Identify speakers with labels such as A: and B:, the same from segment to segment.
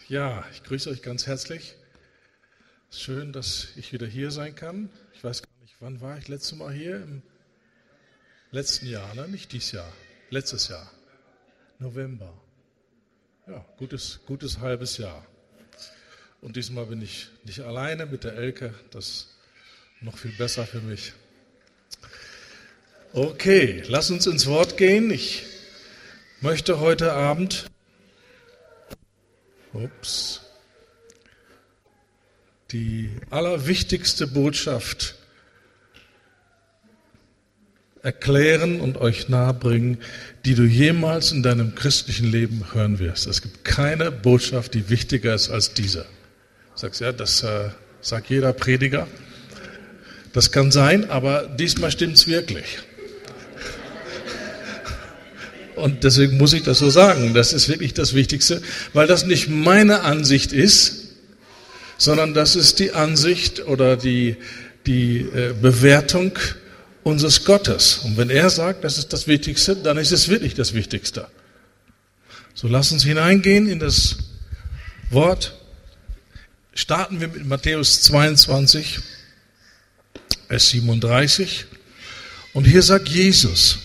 A: Ja, ich grüße euch ganz herzlich. Schön, dass ich wieder hier sein kann. Ich weiß gar nicht, wann war ich letztes Mal hier? Im letzten Jahr, ne? Nicht dieses Jahr, letztes Jahr, November. Ja, gutes halbes Jahr. Und diesmal bin ich nicht alleine mit der Elke, das ist noch viel besser für mich. Okay, lass uns ins Wort gehen. Ich möchte heute Abend die allerwichtigste Botschaft erklären und euch nahebringen, die du jemals in deinem christlichen Leben hören wirst. Es gibt keine Botschaft, die wichtiger ist als diese. Du sagst, ja, das sagt jeder Prediger. Das kann sein, aber diesmal stimmt es wirklich. Und deswegen muss ich das so sagen. Das ist wirklich das Wichtigste, weil das nicht meine Ansicht ist, sondern das ist die Ansicht oder die Bewertung unseres Gottes. Und wenn er sagt, das ist das Wichtigste, dann ist es wirklich das Wichtigste. So, lass uns hineingehen in das Wort. Starten wir mit Matthäus 22, Vers 37. Und hier sagt Jesus,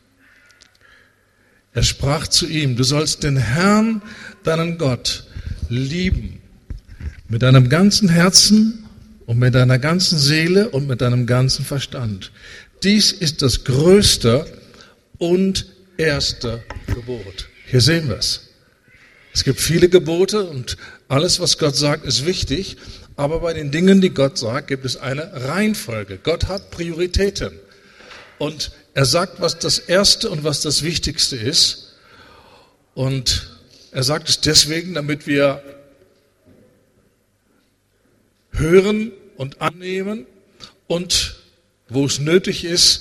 A: er sprach zu ihm, du sollst den Herrn, deinen Gott, lieben. Mit deinem ganzen Herzen und mit deiner ganzen Seele und mit deinem ganzen Verstand. Dies ist das größte und erste Gebot. Hier sehen wir es. Es gibt viele Gebote und alles, was Gott sagt, ist wichtig. Aber bei den Dingen, die Gott sagt, gibt es eine Reihenfolge. Gott hat Prioritäten. Und er sagt, was das Erste und was das Wichtigste ist. Und er sagt es deswegen, damit wir hören und annehmen und wo es nötig ist,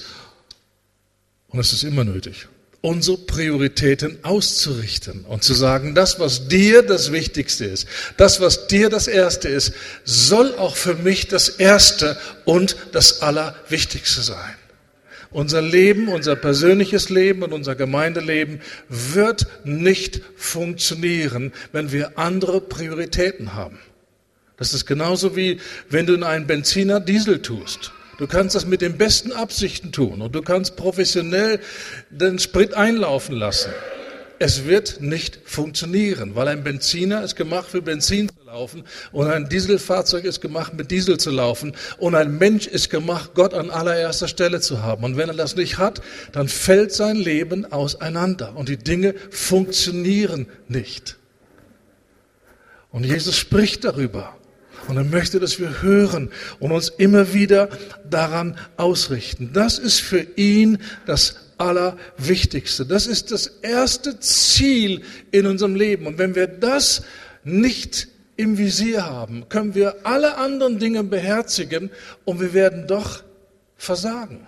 A: und es ist immer nötig, unsere Prioritäten auszurichten und zu sagen, das, was dir das Wichtigste ist, das, was dir das Erste ist, soll auch für mich das Erste und das Allerwichtigste sein. Unser Leben, unser persönliches Leben und unser Gemeindeleben wird nicht funktionieren, wenn wir andere Prioritäten haben. Das ist genauso wie, wenn du in einen Benziner Diesel tust. Du kannst das mit den besten Absichten tun und du kannst professionell den Sprit einlaufen lassen. Es wird nicht funktionieren, weil ein Benziner ist gemacht für Benzin zu laufen und ein Dieselfahrzeug ist gemacht mit Diesel zu laufen und ein Mensch ist gemacht, Gott an allererster Stelle zu haben. Und wenn er das nicht hat, dann fällt sein Leben auseinander und die Dinge funktionieren nicht. Und Jesus spricht darüber. Und er möchte, dass wir hören und uns immer wieder daran ausrichten. Das ist für ihn das Allerwichtigste. Das ist das erste Ziel in unserem Leben. Und wenn wir das nicht im Visier haben, können wir alle anderen Dinge beherzigen und wir werden doch versagen.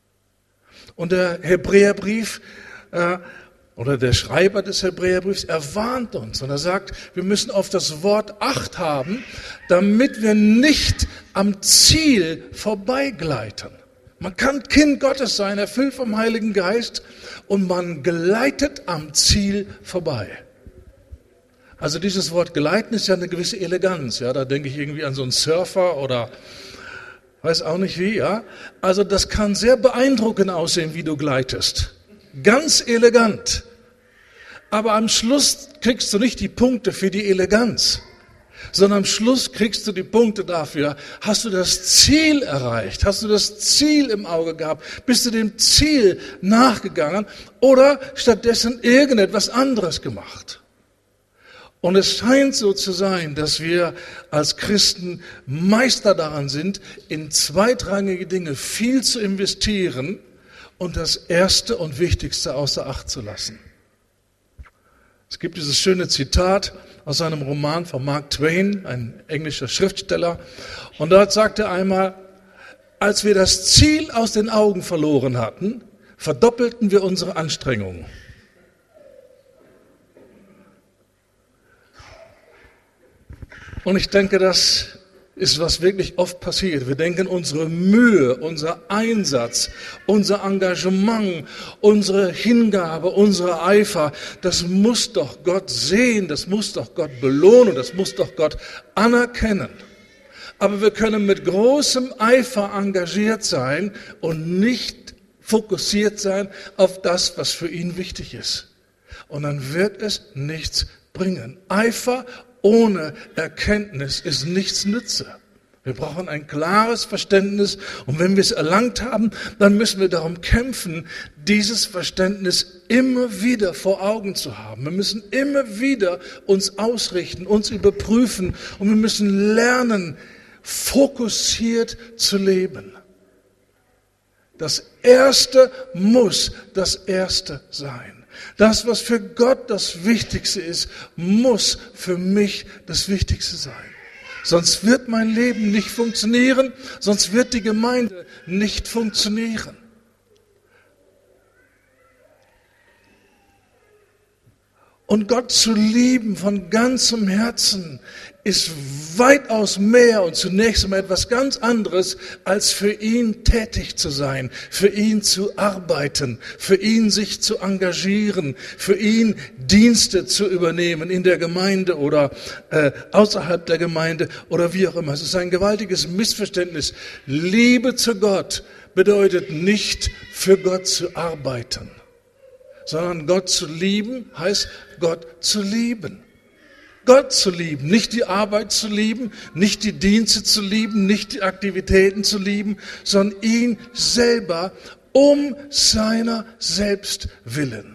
A: Und der Hebräerbrief oder der Schreiber des Hebräerbriefs, er warnt uns und er sagt, wir müssen auf das Wort Acht haben, damit wir nicht am Ziel vorbeigleiten. Man kann Kind Gottes sein, erfüllt vom Heiligen Geist und man gleitet am Ziel vorbei. Also dieses Wort gleiten ist ja eine gewisse Eleganz, ja, da denke ich irgendwie an so einen Surfer oder weiß auch nicht wie, ja. Also das kann sehr beeindruckend aussehen, wie du gleitest. Ganz elegant. Aber am Schluss kriegst du nicht die Punkte für die Eleganz, sondern am Schluss kriegst du die Punkte dafür, hast du das Ziel erreicht, hast du das Ziel im Auge gehabt, bist du dem Ziel nachgegangen oder stattdessen irgendetwas anderes gemacht. Und es scheint so zu sein, dass wir als Christen Meister daran sind, in zweitrangige Dinge viel zu investieren und das Erste und Wichtigste außer Acht zu lassen. Es gibt dieses schöne Zitat aus einem Roman von Mark Twain, ein englischer Schriftsteller. Und dort sagt er einmal, als wir das Ziel aus den Augen verloren hatten, verdoppelten wir unsere Anstrengungen. Und ich denke, das ist, was wirklich oft passiert. Wir denken, unsere Mühe, unser Einsatz, unser Engagement, unsere Hingabe, unser Eifer, das muss doch Gott sehen, das muss doch Gott belohnen, das muss doch Gott anerkennen. Aber wir können mit großem Eifer engagiert sein und nicht fokussiert sein auf das, was für ihn wichtig ist. Und dann wird es nichts bringen. Eifer ohne Erkenntnis ist nichts nütze. Wir brauchen ein klares Verständnis und wenn wir es erlangt haben, dann müssen wir darum kämpfen, dieses Verständnis immer wieder vor Augen zu haben. Wir müssen immer wieder uns ausrichten, uns überprüfen und wir müssen lernen, fokussiert zu leben. Das Erste muss das Erste sein. Das, was für Gott das Wichtigste ist, muss für mich das Wichtigste sein. Sonst wird mein Leben nicht funktionieren, sonst wird die Gemeinde nicht funktionieren. Und Gott zu lieben von ganzem Herzen ist weitaus mehr und zunächst einmal etwas ganz anderes, als für ihn tätig zu sein, für ihn zu arbeiten, für ihn sich zu engagieren, für ihn Dienste zu übernehmen in der Gemeinde oder außerhalb der Gemeinde oder wie auch immer. Es ist ein gewaltiges Missverständnis. Liebe zu Gott bedeutet nicht, für Gott zu arbeiten, sondern Gott zu lieben heißt, Gott zu lieben. Gott zu lieben, nicht die Arbeit zu lieben, nicht die Dienste zu lieben, nicht die Aktivitäten zu lieben, sondern ihn selber um seiner selbst willen.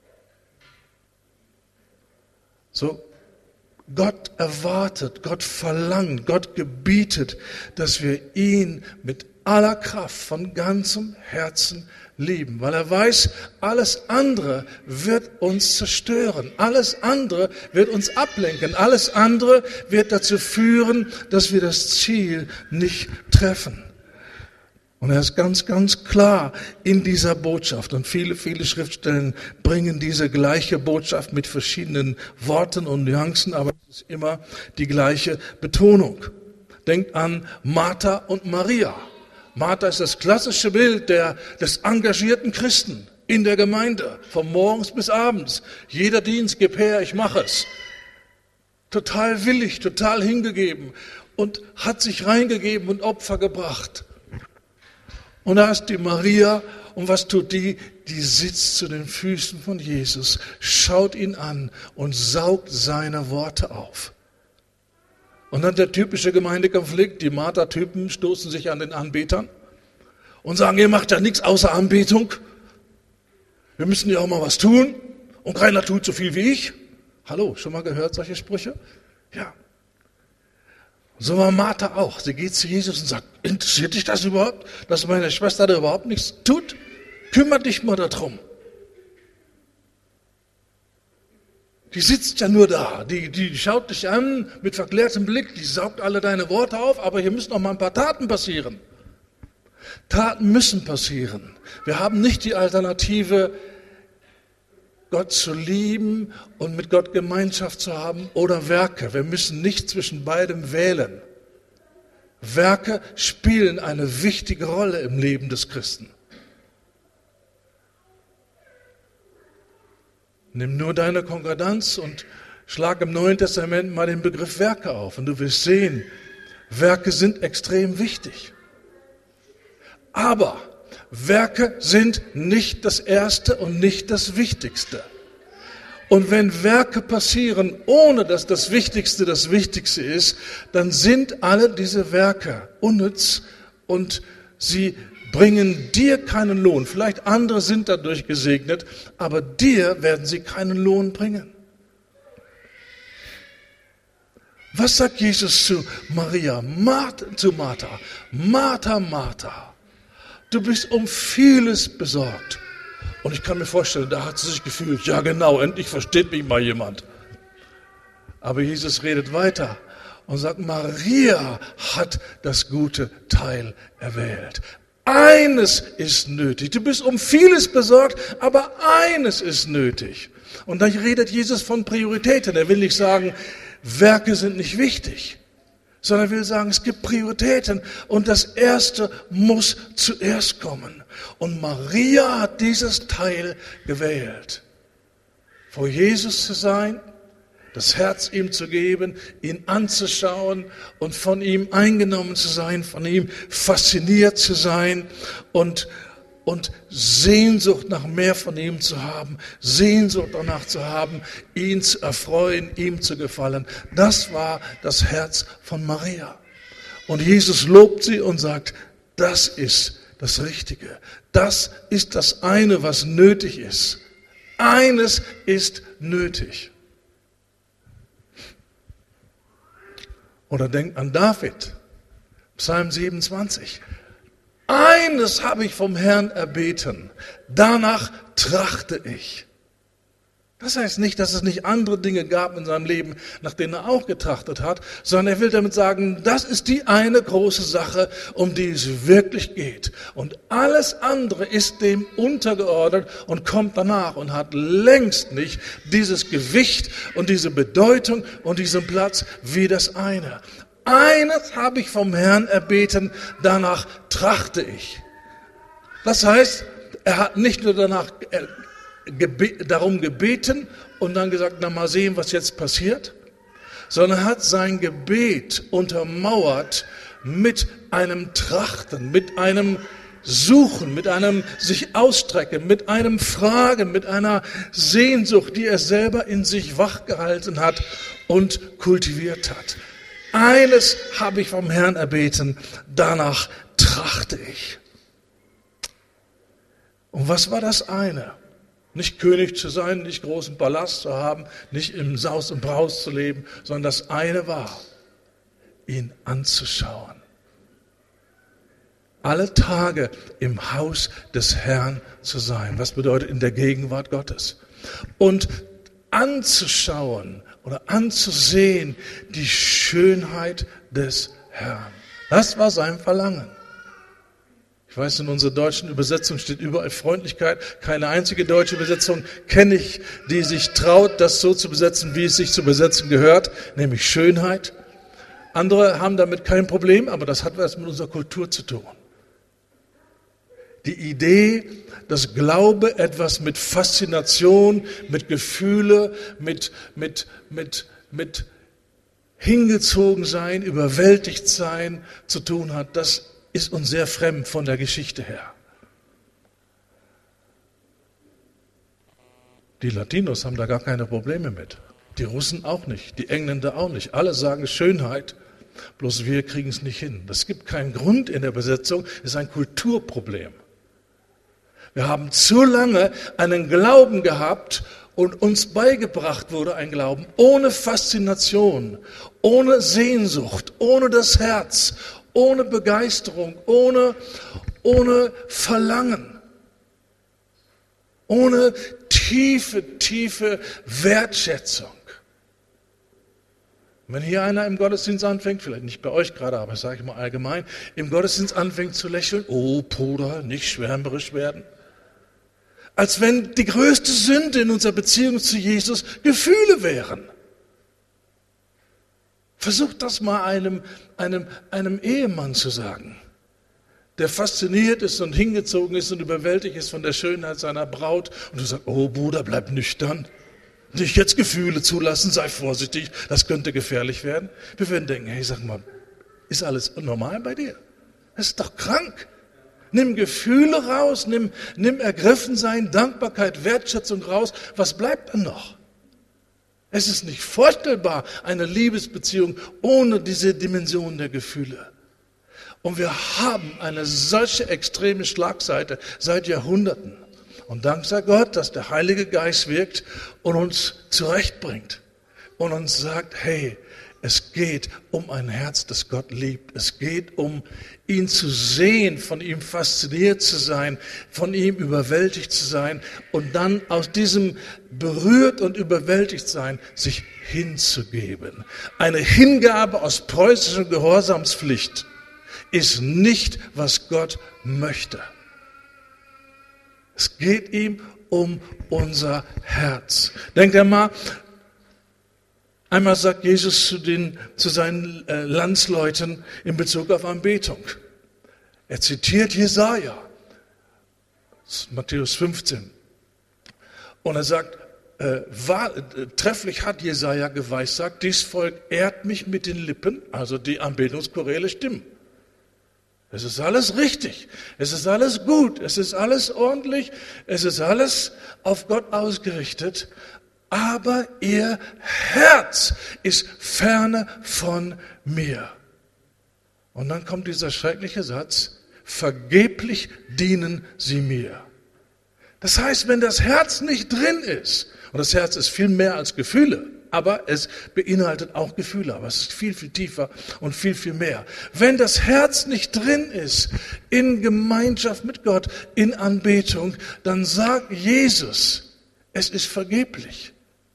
A: So, Gott erwartet, Gott verlangt, Gott gebietet, dass wir ihn mit aller Kraft von ganzem Herzen lieben, weil er weiß, alles andere wird uns zerstören, alles andere wird uns ablenken, alles andere wird dazu führen, dass wir das Ziel nicht treffen. Und er ist ganz, ganz klar in dieser Botschaft und viele, viele Schriftstellen bringen diese gleiche Botschaft mit verschiedenen Worten und Nuancen, aber es ist immer die gleiche Betonung. Denkt an Martha und Maria. Martha ist das klassische Bild des engagierten Christen in der Gemeinde, von morgens bis abends. Jeder Dienst, gib her, ich mache es. Total willig, total hingegeben und hat sich reingegeben und Opfer gebracht. Und da ist die Maria und was tut die? Die sitzt zu den Füßen von Jesus, schaut ihn an und saugt seine Worte auf. Und dann der typische Gemeindekonflikt, die Martha-Typen stoßen sich an den Anbetern und sagen, ihr macht ja nichts außer Anbetung. Wir müssen ja auch mal was tun und keiner tut so viel wie ich. Hallo, schon mal gehört solche Sprüche? Ja. So war Martha auch. Sie geht zu Jesus und sagt, interessiert dich das überhaupt, dass meine Schwester da überhaupt nichts tut? Kümmere dich mal darum. Die sitzt ja nur da, die schaut dich an mit verklärtem Blick, die saugt alle deine Worte auf, aber hier müssen noch mal ein paar Taten passieren. Taten müssen passieren. Wir haben nicht die Alternative, Gott zu lieben und mit Gott Gemeinschaft zu haben oder Werke. Wir müssen nicht zwischen beidem wählen. Werke spielen eine wichtige Rolle im Leben des Christen. Nimm nur deine Konkordanz und schlag im Neuen Testament mal den Begriff Werke auf. Und du wirst sehen, Werke sind extrem wichtig. Aber Werke sind nicht das Erste und nicht das Wichtigste. Und wenn Werke passieren, ohne dass das Wichtigste ist, dann sind alle diese Werke unnütz und sie bringen dir keinen Lohn. Vielleicht andere sind dadurch gesegnet, aber dir werden sie keinen Lohn bringen. Was sagt Jesus zu Maria, zu Martha? Martha, Martha, du bist um vieles besorgt. Und ich kann mir vorstellen, da hat sie sich gefühlt, ja genau, endlich versteht mich mal jemand. Aber Jesus redet weiter und sagt, Maria hat das gute Teil erwählt. Eines ist nötig. Du bist um vieles besorgt, aber eines ist nötig. Und dann redet Jesus von Prioritäten. Er will nicht sagen, Werke sind nicht wichtig, sondern er will sagen, es gibt Prioritäten und das Erste muss zuerst kommen. Und Maria hat dieses Teil gewählt. Vor Jesus zu sein, das Herz ihm zu geben, ihn anzuschauen und von ihm eingenommen zu sein, von ihm fasziniert zu sein und Sehnsucht nach mehr von ihm zu haben, Sehnsucht danach zu haben, ihn zu erfreuen, ihm zu gefallen. Das war das Herz von Maria. Und Jesus lobt sie und sagt, das ist das Richtige. Das ist das eine, was nötig ist. Eines ist nötig. Oder denkt an David, Psalm 27. Eines habe ich vom Herrn erbeten, danach trachte ich. Das heißt nicht, dass es nicht andere Dinge gab in seinem Leben, nach denen er auch getrachtet hat, sondern er will damit sagen, das ist die eine große Sache, um die es wirklich geht. Und alles andere ist dem untergeordnet und kommt danach und hat längst nicht dieses Gewicht und diese Bedeutung und diesen Platz wie das eine. Eines habe ich vom Herrn erbeten, danach trachte ich. Das heißt, er hat nicht nur darum gebeten und dann gesagt, na mal sehen, was jetzt passiert, sondern hat sein Gebet untermauert mit einem Trachten, mit einem Suchen, mit einem sich ausstrecken, mit einem Fragen, mit einer Sehnsucht, die er selber in sich wachgehalten hat und kultiviert hat. Eines habe ich vom Herrn erbeten, danach trachte ich. Und was war das eine? Nicht König zu sein, nicht großen Palast zu haben, nicht im Saus und Braus zu leben, sondern das eine war, ihn anzuschauen. Alle Tage im Haus des Herrn zu sein. Was bedeutet in der Gegenwart Gottes? Und anzuschauen oder anzusehen die Schönheit des Herrn. Das war sein Verlangen. Ich weiß, in unserer deutschen Übersetzung steht überall Freundlichkeit. Keine einzige deutsche Übersetzung kenne ich, die sich traut, das so zu besetzen, wie es sich zu besetzen gehört, nämlich Schönheit. Andere haben damit kein Problem, aber das hat was mit unserer Kultur zu tun. Die Idee, dass Glaube etwas mit Faszination, mit Gefühle, mit hingezogen sein, überwältigt sein zu tun hat, das ist uns sehr fremd von der Geschichte her. Die Latinos haben da gar keine Probleme mit. Die Russen auch nicht, die Engländer auch nicht. Alle sagen Schönheit, bloß wir kriegen es nicht hin. Das gibt keinen Grund in der Besetzung, es ist ein Kulturproblem. Wir haben zu lange einen Glauben gehabt und uns beigebracht wurde ein Glauben ohne Faszination, ohne Sehnsucht, ohne das Herz, ohne Begeisterung, ohne Verlangen, ohne tiefe Wertschätzung. Wenn hier einer im Gottesdienst anfängt, vielleicht nicht bei euch gerade, aber sage ich mal allgemein, im Gottesdienst anfängt zu lächeln, oh Bruder, nicht schwärmerisch werden. Als wenn die größte Sünde in unserer Beziehung zu Jesus Gefühle wären. Versucht das mal einem Ehemann zu sagen, der fasziniert ist und hingezogen ist und überwältigt ist von der Schönheit seiner Braut. Und du sagst, oh Bruder, bleib nüchtern. Nicht jetzt Gefühle zulassen, sei vorsichtig, das könnte gefährlich werden. Wir würden denken, hey, sag mal, ist alles normal bei dir? Das ist doch krank. Nimm Gefühle raus, nimm Ergriffensein, Dankbarkeit, Wertschätzung raus. Was bleibt dann noch? Es ist nicht vorstellbar, eine Liebesbeziehung ohne diese Dimension der Gefühle. Und wir haben eine solche extreme Schlagseite seit Jahrhunderten. Und Dank sei Gott, dass der Heilige Geist wirkt und uns zurechtbringt und uns sagt, hey, es geht um ein Herz, das Gott liebt. Es geht um ihn zu sehen, von ihm fasziniert zu sein, von ihm überwältigt zu sein und dann aus diesem berührt und überwältigt sein, sich hinzugeben. Eine Hingabe aus preußischer Gehorsamspflicht ist nicht, was Gott möchte. Es geht ihm um unser Herz. Denkt einmal, Einmal sagt Jesus zu seinen Landsleuten in Bezug auf Anbetung. Er zitiert Jesaja, das ist Matthäus 15. Und er sagt, trefflich hat Jesaja geweissagt, dies Volk ehrt mich mit den Lippen, also die Anbetungschoräle stimmen. Es ist alles richtig, es ist alles gut, es ist alles ordentlich, es ist alles auf Gott ausgerichtet, aber ihr Herz ist ferne von mir. Und dann kommt dieser schreckliche Satz, vergeblich dienen sie mir. Das heißt, wenn das Herz nicht drin ist, und das Herz ist viel mehr als Gefühle, aber es beinhaltet auch Gefühle, aber es ist viel, viel tiefer und viel, viel mehr. Wenn das Herz nicht drin ist in Gemeinschaft mit Gott, in Anbetung, dann sagt Jesus, es ist vergeblich.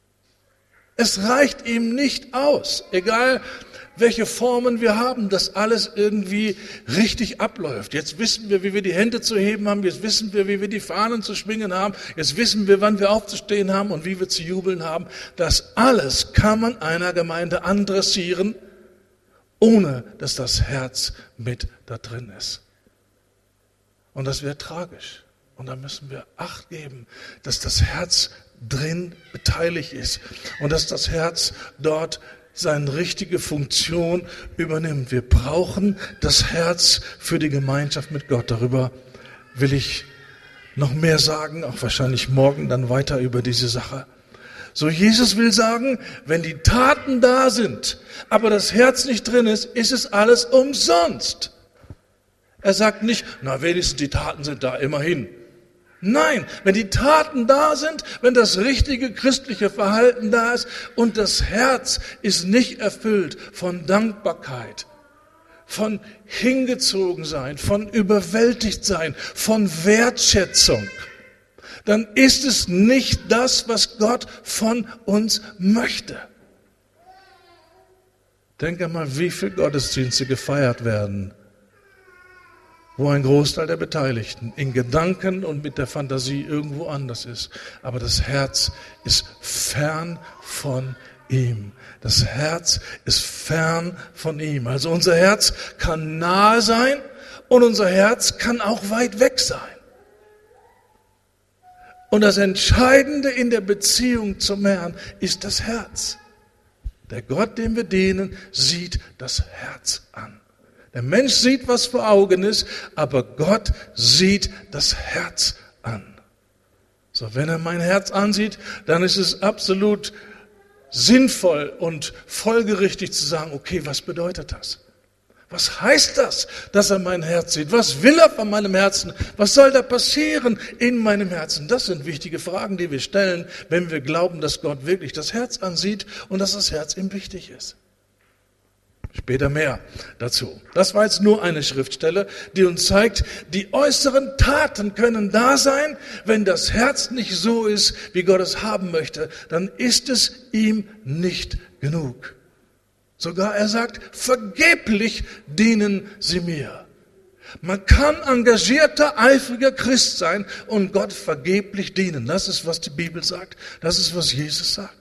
A: Es reicht ihm nicht aus, egal welche Formen wir haben, dass alles irgendwie richtig abläuft. Jetzt wissen wir, wie wir die Hände zu heben haben, jetzt wissen wir, wie wir die Fahnen zu schwingen haben, jetzt wissen wir, wann wir aufzustehen haben und wie wir zu jubeln haben. Das alles kann man einer Gemeinde adressieren, ohne dass das Herz mit da drin ist. Und das wäre tragisch. Und da müssen wir Acht geben, dass das Herz drin beteiligt ist und dass das Herz dort seine richtige Funktion übernimmt. Wir brauchen das Herz für die Gemeinschaft mit Gott. Darüber will ich noch mehr sagen, auch wahrscheinlich morgen dann weiter über diese Sache. So, Jesus will sagen, wenn die Taten da sind, aber das Herz nicht drin ist, ist es alles umsonst. Er sagt nicht, na wenigstens die Taten sind da, immerhin. Nein, wenn die Taten da sind, wenn das richtige christliche Verhalten da ist und das Herz ist nicht erfüllt von Dankbarkeit, von hingezogen sein, von überwältigt sein, von Wertschätzung, dann ist es nicht das, was Gott von uns möchte. Denke mal, wie viele Gottesdienste gefeiert werden, wo ein Großteil der Beteiligten in Gedanken und mit der Fantasie irgendwo anders ist. Aber das Herz ist fern von ihm. Das Herz ist fern von ihm. Also unser Herz kann nahe sein und unser Herz kann auch weit weg sein. Und das Entscheidende in der Beziehung zum Herrn ist das Herz. Der Gott, dem wir dienen, sieht das Herz an. Der Mensch sieht, was vor Augen ist, aber Gott sieht das Herz an. So, wenn er mein Herz ansieht, dann ist es absolut sinnvoll und folgerichtig zu sagen, okay, was bedeutet das? Was heißt das, dass er mein Herz sieht? Was will er von meinem Herzen? Was soll da passieren in meinem Herzen? Das sind wichtige Fragen, die wir stellen, wenn wir glauben, dass Gott wirklich das Herz ansieht und dass das Herz ihm wichtig ist. Später mehr dazu. Das war jetzt nur eine Schriftstelle, die uns zeigt, die äußeren Taten können da sein, wenn das Herz nicht so ist, wie Gott es haben möchte, dann ist es ihm nicht genug. Sogar er sagt, vergeblich dienen sie mir. Man kann engagierter, eifriger Christ sein und Gott vergeblich dienen. Das ist, was die Bibel sagt. Das ist, was Jesus sagt.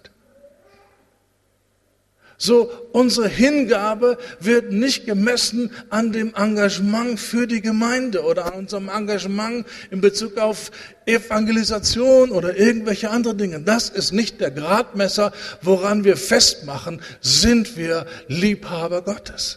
A: So, unsere Hingabe wird nicht gemessen an dem Engagement für die Gemeinde oder an unserem Engagement in Bezug auf Evangelisation oder irgendwelche andere Dinge. Das ist nicht der Gradmesser, woran wir festmachen, sind wir Liebhaber Gottes.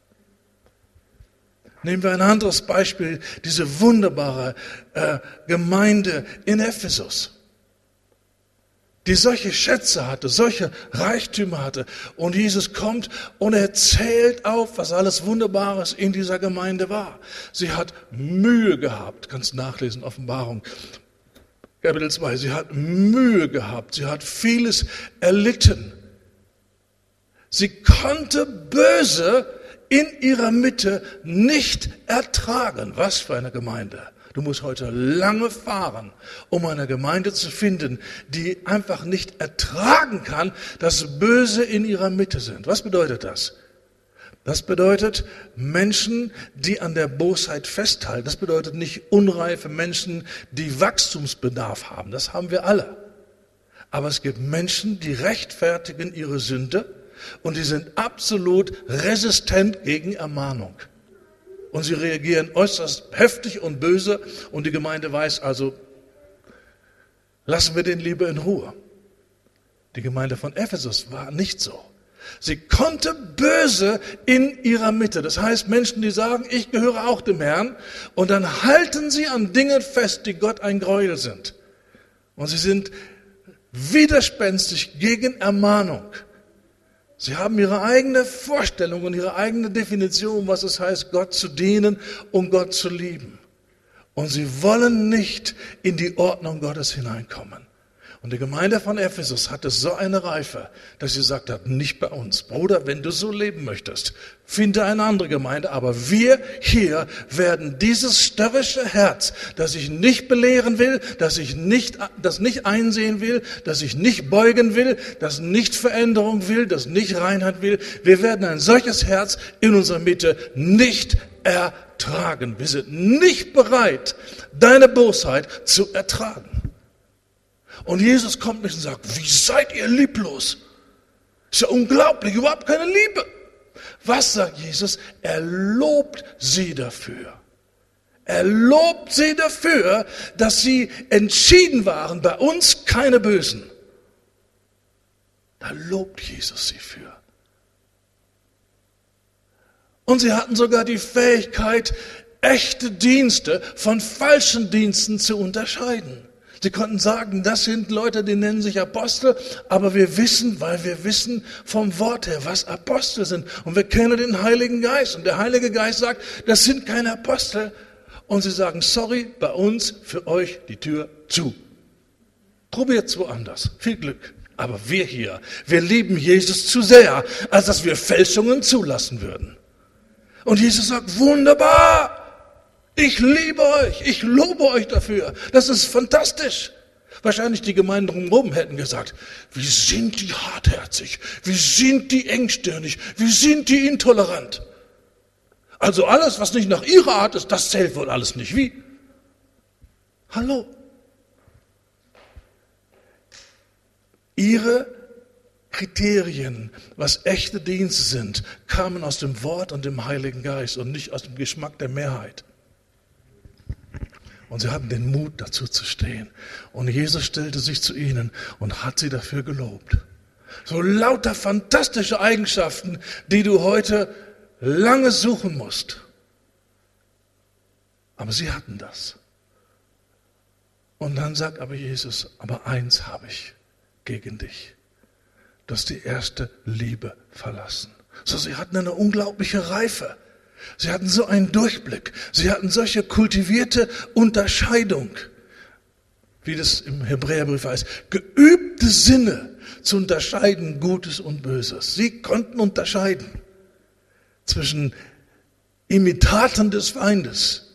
A: Nehmen wir ein anderes Beispiel, diese wunderbare Gemeinde in Ephesus, die solche Schätze hatte, solche Reichtümer hatte. Und Jesus kommt und er zählt auf, was alles Wunderbares in dieser Gemeinde war. Sie hat Mühe gehabt, kannst nachlesen, Offenbarung, Kapitel 2. Sie hat Mühe gehabt, sie hat vieles erlitten. Sie konnte Böse in ihrer Mitte nicht ertragen. Was für eine Gemeinde. Du musst heute lange fahren, um eine Gemeinde zu finden, die einfach nicht ertragen kann, dass Böse in ihrer Mitte sind. Was bedeutet das? Das bedeutet Menschen, die an der Bosheit festhalten. Das bedeutet nicht unreife Menschen, die Wachstumsbedarf haben. Das haben wir alle. Aber es gibt Menschen, die rechtfertigen ihre Sünde und die sind absolut resistent gegen Ermahnung. Und sie reagieren äußerst heftig und böse und die Gemeinde weiß also, lassen wir den lieber in Ruhe. Die Gemeinde von Ephesus war nicht so. Sie konnte böse in ihrer Mitte. Das heißt, Menschen, die sagen, ich gehöre auch dem Herrn, und dann halten sie an Dingen fest, die Gott ein Gräuel sind. Und sie sind widerspenstig gegen Ermahnung. Sie haben ihre eigene Vorstellung und ihre eigene Definition, was es heißt, Gott zu dienen und Gott zu lieben. Und sie wollen nicht in die Ordnung Gottes hineinkommen. Und die Gemeinde von Ephesus hatte so eine Reife, dass sie gesagt hat, nicht bei uns. Bruder, wenn du so leben möchtest, finde eine andere Gemeinde. Aber wir hier werden dieses störrische Herz, das ich nicht belehren will, das nicht einsehen will, das ich nicht beugen will, das nicht Veränderung will, das nicht Reinheit will. Wir werden ein solches Herz in unserer Mitte nicht ertragen. Wir sind nicht bereit, deine Bosheit zu ertragen. Und Jesus kommt nicht und sagt, wie seid ihr lieblos? Ist ja unglaublich, überhaupt keine Liebe. Was sagt Jesus? Er lobt sie dafür. Er lobt sie dafür, dass sie entschieden waren, bei uns keine Bösen. Da lobt Jesus sie für. Und sie hatten sogar die Fähigkeit, echte Dienste von falschen Diensten zu unterscheiden. Sie konnten sagen, das sind Leute, die nennen sich Apostel, aber wir wissen, weil wir wissen vom Wort her, was Apostel sind. Und wir kennen den Heiligen Geist. Und der Heilige Geist sagt, das sind keine Apostel. Und sie sagen, sorry, bei uns, für euch die Tür zu. Probiert's woanders. Viel Glück. Aber wir hier, wir lieben Jesus zu sehr, als dass wir Fälschungen zulassen würden. Und Jesus sagt, wunderbar. Ich liebe euch, ich lobe euch dafür. Das ist fantastisch. Wahrscheinlich die Gemeinden drumherum hätten gesagt, wie sind die hartherzig, wie sind die engstirnig, wie sind die intolerant. Also alles, was nicht nach ihrer Art ist, das zählt wohl alles nicht. Wie? Hallo? Ihre Kriterien, was echte Dienste sind, kamen aus dem Wort und dem Heiligen Geist und nicht aus dem Geschmack der Mehrheit. Und sie hatten den Mut, dazu zu stehen. Und Jesus stellte sich zu ihnen und hat sie dafür gelobt. So lauter fantastische Eigenschaften, die du heute lange suchen musst. Aber sie hatten das. Und dann sagt aber Jesus, aber eins habe ich gegen dich. Du hast die erste Liebe verlassen. So, sie hatten eine unglaubliche Reife. Sie hatten so einen Durchblick. Sie hatten solche kultivierte Unterscheidung, wie das im Hebräerbrief heißt, geübte Sinne zu unterscheiden Gutes und Böses. Sie konnten unterscheiden zwischen Imitaten des Feindes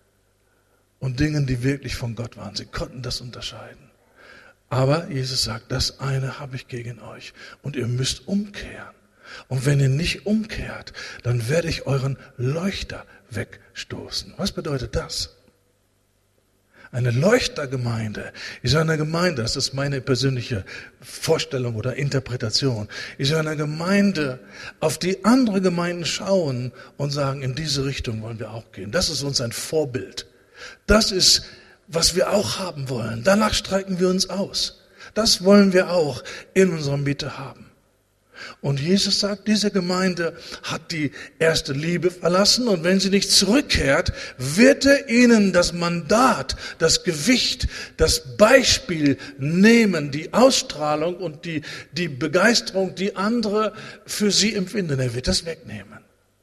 A: und Dingen, die wirklich von Gott waren. Sie konnten das unterscheiden. Aber Jesus sagt, das eine habe ich gegen euch und ihr müsst umkehren. Und wenn ihr nicht umkehrt, dann werde ich euren Leuchter wegstoßen. Was bedeutet das? Eine Leuchtergemeinde ist eine Gemeinde, das ist meine persönliche Vorstellung oder Interpretation, ist eine Gemeinde, auf die andere Gemeinden schauen und sagen, in diese Richtung wollen wir auch gehen. Das ist uns ein Vorbild. Das ist, was wir auch haben wollen. Danach strecken wir uns aus. Das wollen wir auch in unserer Mitte haben. Und Jesus sagt, diese Gemeinde hat die erste Liebe verlassen und wenn sie nicht zurückkehrt, wird er ihnen das Mandat, das Gewicht, das Beispiel nehmen, die Ausstrahlung und die Begeisterung, die andere für sie empfinden. Er wird das wegnehmen.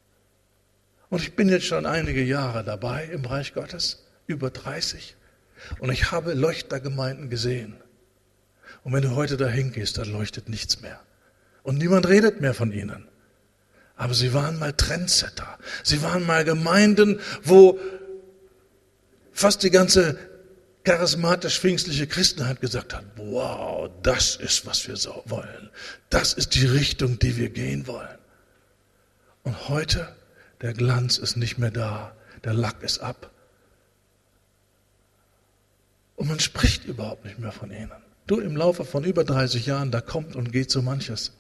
A: Und ich bin jetzt schon einige Jahre dabei im Reich Gottes, über 30. Und ich habe Leuchtergemeinden gesehen. Und wenn du heute dahin gehst, dann leuchtet nichts mehr. Und niemand redet mehr von ihnen. Aber sie waren mal Trendsetter. Sie waren mal Gemeinden, wo fast die ganze charismatisch-pfingstliche Christenheit gesagt hat, wow, das ist, was wir so wollen. Das ist die Richtung, die wir gehen wollen. Und heute, der Glanz ist nicht mehr da. Der Lack ist ab. Und man spricht überhaupt nicht mehr von ihnen. Du, im Laufe von über 30 Jahren, da kommt und geht so manches.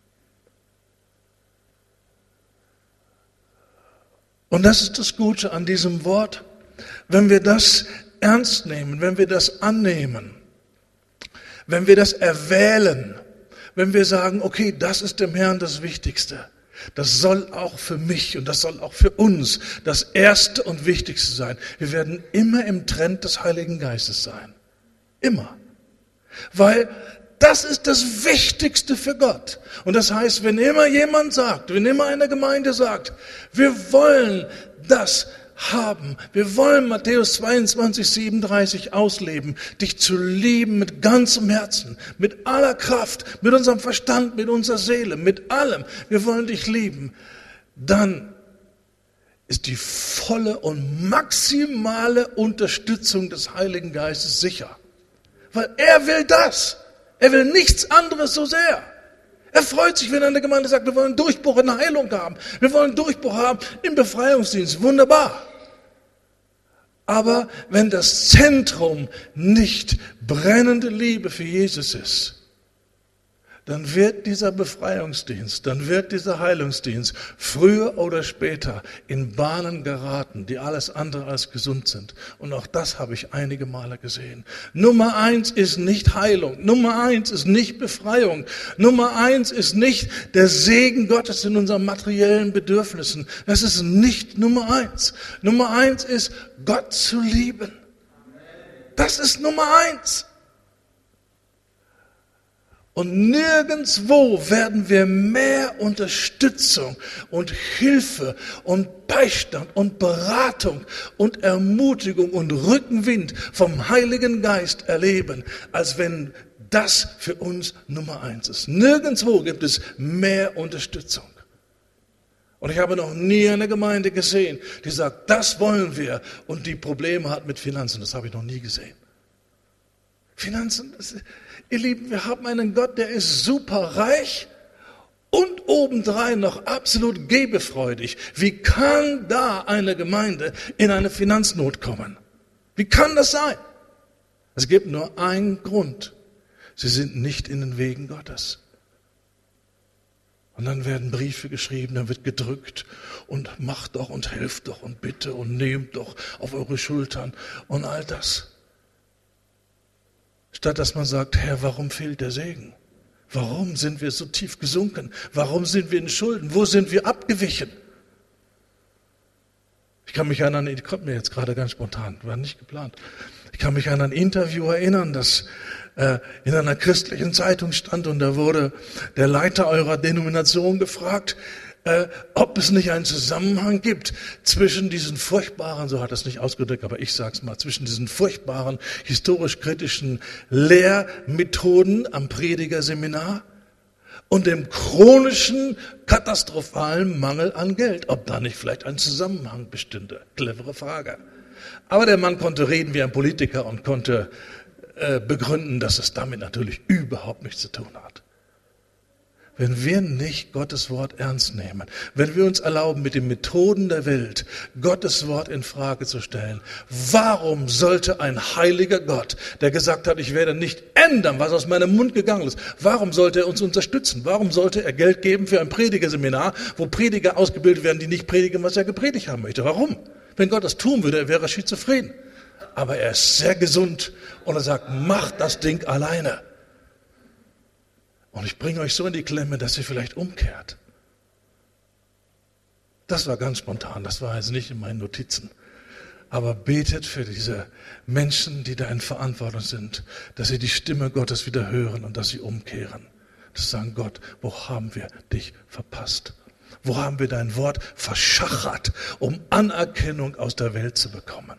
A: Und das ist das Gute an diesem Wort. Wenn wir das ernst nehmen, wenn wir das annehmen, wenn wir das erwählen, wenn wir sagen, okay, das ist dem Herrn das Wichtigste, das soll auch für mich und das soll auch für uns das Erste und Wichtigste sein. Wir werden immer im Trend des Heiligen Geistes sein. Immer. Weil das ist das Wichtigste für Gott. Und das heißt, wenn immer jemand sagt, wenn immer eine Gemeinde sagt, wir wollen das haben, wir wollen Matthäus 22, 37 ausleben, dich zu lieben mit ganzem Herzen, mit aller Kraft, mit unserem Verstand, mit unserer Seele, mit allem, wir wollen dich lieben, dann ist die volle und maximale Unterstützung des Heiligen Geistes sicher. Weil er will das. Er will nichts anderes so sehr. Er freut sich, wenn eine Gemeinde sagt, wir wollen Durchbruch in der Heilung haben. Wir wollen Durchbruch haben im Befreiungsdienst. Wunderbar. Aber wenn das Zentrum nicht brennende Liebe für Jesus ist, dann wird dieser Befreiungsdienst, dann wird dieser Heilungsdienst früher oder später in Bahnen geraten, die alles andere als gesund sind. Und auch das habe ich einige Male gesehen. Nummer 1 ist nicht Heilung. Nummer 1 ist nicht Befreiung. Nummer 1 ist nicht der Segen Gottes in unseren materiellen Bedürfnissen. Das ist nicht Nummer 1. Nummer 1 ist, Gott zu lieben. Das ist Nummer 1. Und nirgendwo werden wir mehr Unterstützung und Hilfe und Beistand und Beratung und Ermutigung und Rückenwind vom Heiligen Geist erleben, als wenn das für uns Nummer 1 ist. Nirgendwo gibt es mehr Unterstützung. Und ich habe noch nie eine Gemeinde gesehen, die sagt, das wollen wir und die Probleme hat mit Finanzen. Das habe ich noch nie gesehen. Finanzen, ihr Lieben, wir haben einen Gott, der ist super reich und obendrein noch absolut gebefreudig. Wie kann da eine Gemeinde in eine Finanznot kommen? Wie kann das sein? Es gibt nur einen Grund. Sie sind nicht in den Wegen Gottes. Und dann werden Briefe geschrieben, dann wird gedrückt und macht doch und helft doch und bitte und nehmt doch auf eure Schultern und all das. Statt dass man sagt, Herr, warum fehlt der Segen? Warum sind wir so tief gesunken? Warum sind wir in Schulden? Wo sind wir abgewichen? Ich kann mich an kommt mir jetzt gerade ganz spontan, war nicht geplant. Ich kann mich an ein Interview erinnern, das in einer christlichen Zeitung stand und da wurde der Leiter eurer Denomination gefragt, ob es nicht einen Zusammenhang gibt zwischen diesen furchtbaren, so hat er es nicht ausgedrückt, aber ich sag's mal, zwischen diesen furchtbaren, historisch-kritischen Lehrmethoden am Predigerseminar und dem chronischen, katastrophalen Mangel an Geld. Ob da nicht vielleicht ein Zusammenhang bestünde? Clevere Frage. Aber der Mann konnte reden wie ein Politiker und konnte begründen, dass es damit natürlich überhaupt nichts zu tun hat. Wenn wir nicht Gottes Wort ernst nehmen, wenn wir uns erlauben, mit den Methoden der Welt Gottes Wort in Frage zu stellen, warum sollte ein heiliger Gott, der gesagt hat, ich werde nicht ändern, was aus meinem Mund gegangen ist, warum sollte er uns unterstützen? Warum sollte er Geld geben für ein Predigerseminar, wo Prediger ausgebildet werden, die nicht predigen, was er gepredigt haben möchte? Warum? Wenn Gott das tun würde, wäre er schizophren. Aber er ist sehr gesund und er sagt, macht das Ding alleine. Und ich bringe euch so in die Klemme, dass ihr vielleicht umkehrt. Das war ganz spontan, das war jetzt nicht in meinen Notizen. Aber betet für diese Menschen, die da in Verantwortung sind, dass sie die Stimme Gottes wieder hören und dass sie umkehren. Dass sie sagen, Gott, wo haben wir dich verpasst? Wo haben wir dein Wort verschachert, um Anerkennung aus der Welt zu bekommen?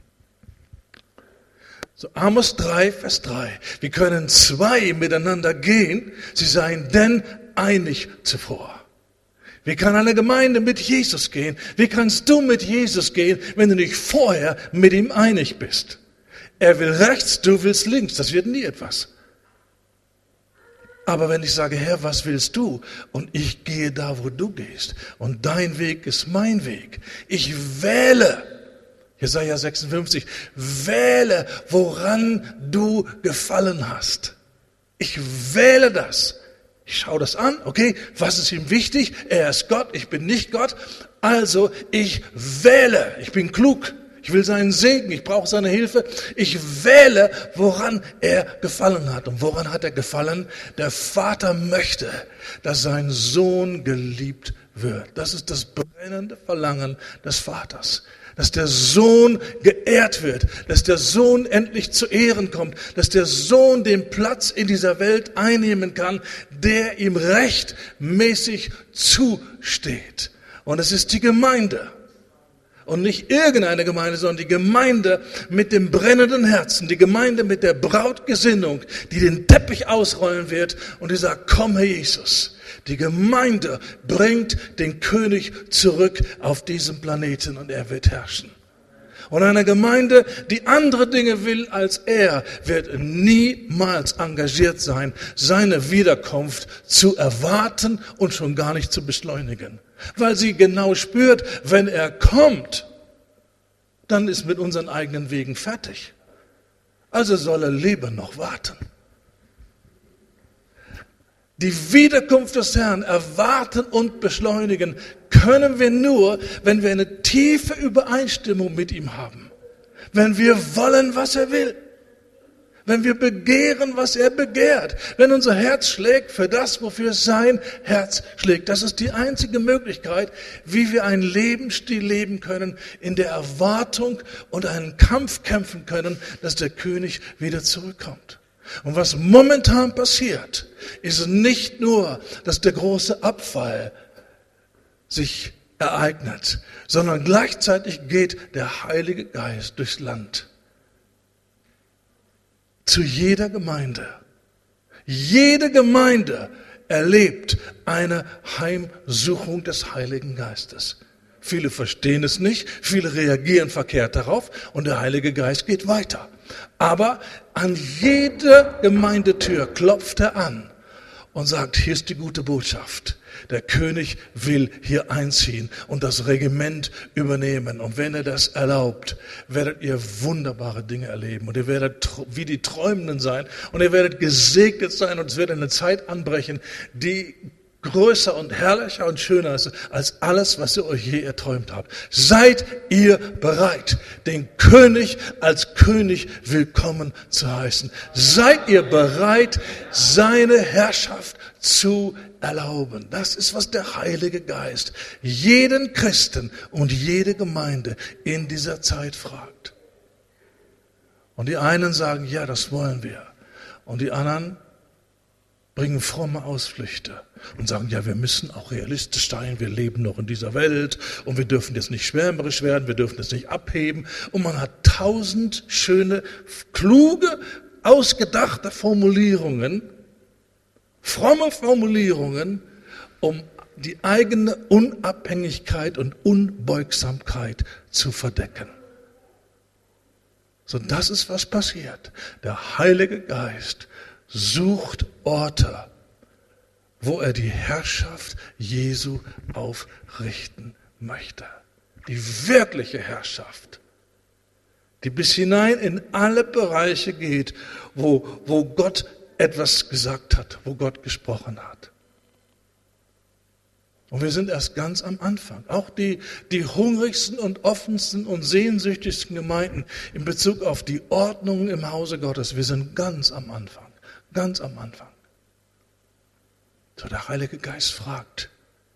A: So Amos 3, Vers 3. Wir können zwei miteinander gehen, sie seien denn einig zuvor. Wie kann eine Gemeinde mit Jesus gehen? Wie kannst du mit Jesus gehen, wenn du nicht vorher mit ihm einig bist? Er will rechts, du willst links. Das wird nie etwas. Aber wenn ich sage, Herr, was willst du? Und ich gehe da, wo du gehst. Und dein Weg ist mein Weg. Ich wähle Jesaja 56. Wähle, woran du gefallen hast. Ich wähle das. Ich schaue das an, okay, was ist ihm wichtig? Er ist Gott, ich bin nicht Gott. Also ich wähle, ich bin klug. Ich will seinen Segen, ich brauche seine Hilfe. Ich wähle, woran er gefallen hat. Und woran hat er gefallen? Der Vater möchte, dass sein Sohn geliebt wird. Das ist das brennende Verlangen des Vaters. Dass der Sohn geehrt wird, dass der Sohn endlich zu Ehren kommt, dass der Sohn den Platz in dieser Welt einnehmen kann, der ihm rechtmäßig zusteht. Und es ist die Gemeinde. Und nicht irgendeine Gemeinde, sondern die Gemeinde mit dem brennenden Herzen, die Gemeinde mit der Brautgesinnung, die den Teppich ausrollen wird und die sagt, komm Herr Jesus. Die Gemeinde bringt den König zurück auf diesen Planeten und er wird herrschen. Und eine Gemeinde, die andere Dinge will als er, wird niemals engagiert sein, seine Wiederkunft zu erwarten und schon gar nicht zu beschleunigen. Weil sie genau spürt, wenn er kommt, dann ist mit unseren eigenen Wegen fertig. Also soll er lieber noch warten. Die Wiederkunft des Herrn erwarten und beschleunigen können wir nur, wenn wir eine tiefe Übereinstimmung mit ihm haben. Wenn wir wollen, was er will. Wenn wir begehren, was er begehrt. Wenn unser Herz schlägt für das, wofür sein Herz schlägt. Das ist die einzige Möglichkeit, wie wir einen Lebensstil leben können, in der Erwartung und einen Kampf kämpfen können, dass der König wieder zurückkommt. Und was momentan passiert, ist nicht nur, dass der große Abfall sich ereignet, sondern gleichzeitig geht der Heilige Geist durchs Land. Zu jeder Gemeinde. Jede Gemeinde erlebt eine Heimsuchung des Heiligen Geistes. Viele verstehen es nicht, viele reagieren verkehrt darauf und der Heilige Geist geht weiter. Aber an jede Gemeindetür klopft er an und sagt, hier ist die gute Botschaft. Der König will hier einziehen und das Regiment übernehmen. Und wenn er das erlaubt, werdet ihr wunderbare Dinge erleben. Und ihr werdet wie die Träumenden sein. Und ihr werdet gesegnet sein. Und es wird eine Zeit anbrechen, die größer und herrlicher und schöner ist als alles, was ihr euch je erträumt habt. Seid ihr bereit, den König als König willkommen zu heißen? Seid ihr bereit, seine Herrschaft zu erlauben? Das ist, was der Heilige Geist jeden Christen und jede Gemeinde in dieser Zeit fragt. Und die einen sagen, ja, das wollen wir. Und die anderen bringen fromme Ausflüchte und sagen, ja, wir müssen auch realistisch sein, wir leben noch in dieser Welt und wir dürfen jetzt nicht schwärmerisch werden, wir dürfen das nicht abheben. Und man hat 1000 schöne, kluge, ausgedachte Formulierungen, fromme Formulierungen, um die eigene Unabhängigkeit und Unbeugsamkeit zu verdecken. So, das ist, was passiert. Der Heilige Geist sucht Orte, wo er die Herrschaft Jesu aufrichten möchte. Die wirkliche Herrschaft, die bis hinein in alle Bereiche geht, wo Gott etwas gesagt hat, wo Gott gesprochen hat. Und wir sind erst ganz am Anfang. Auch die hungrigsten und offensten und sehnsüchtigsten Gemeinden in Bezug auf die Ordnung im Hause Gottes, wir sind ganz am Anfang. Ganz am Anfang. So, der Heilige Geist fragt,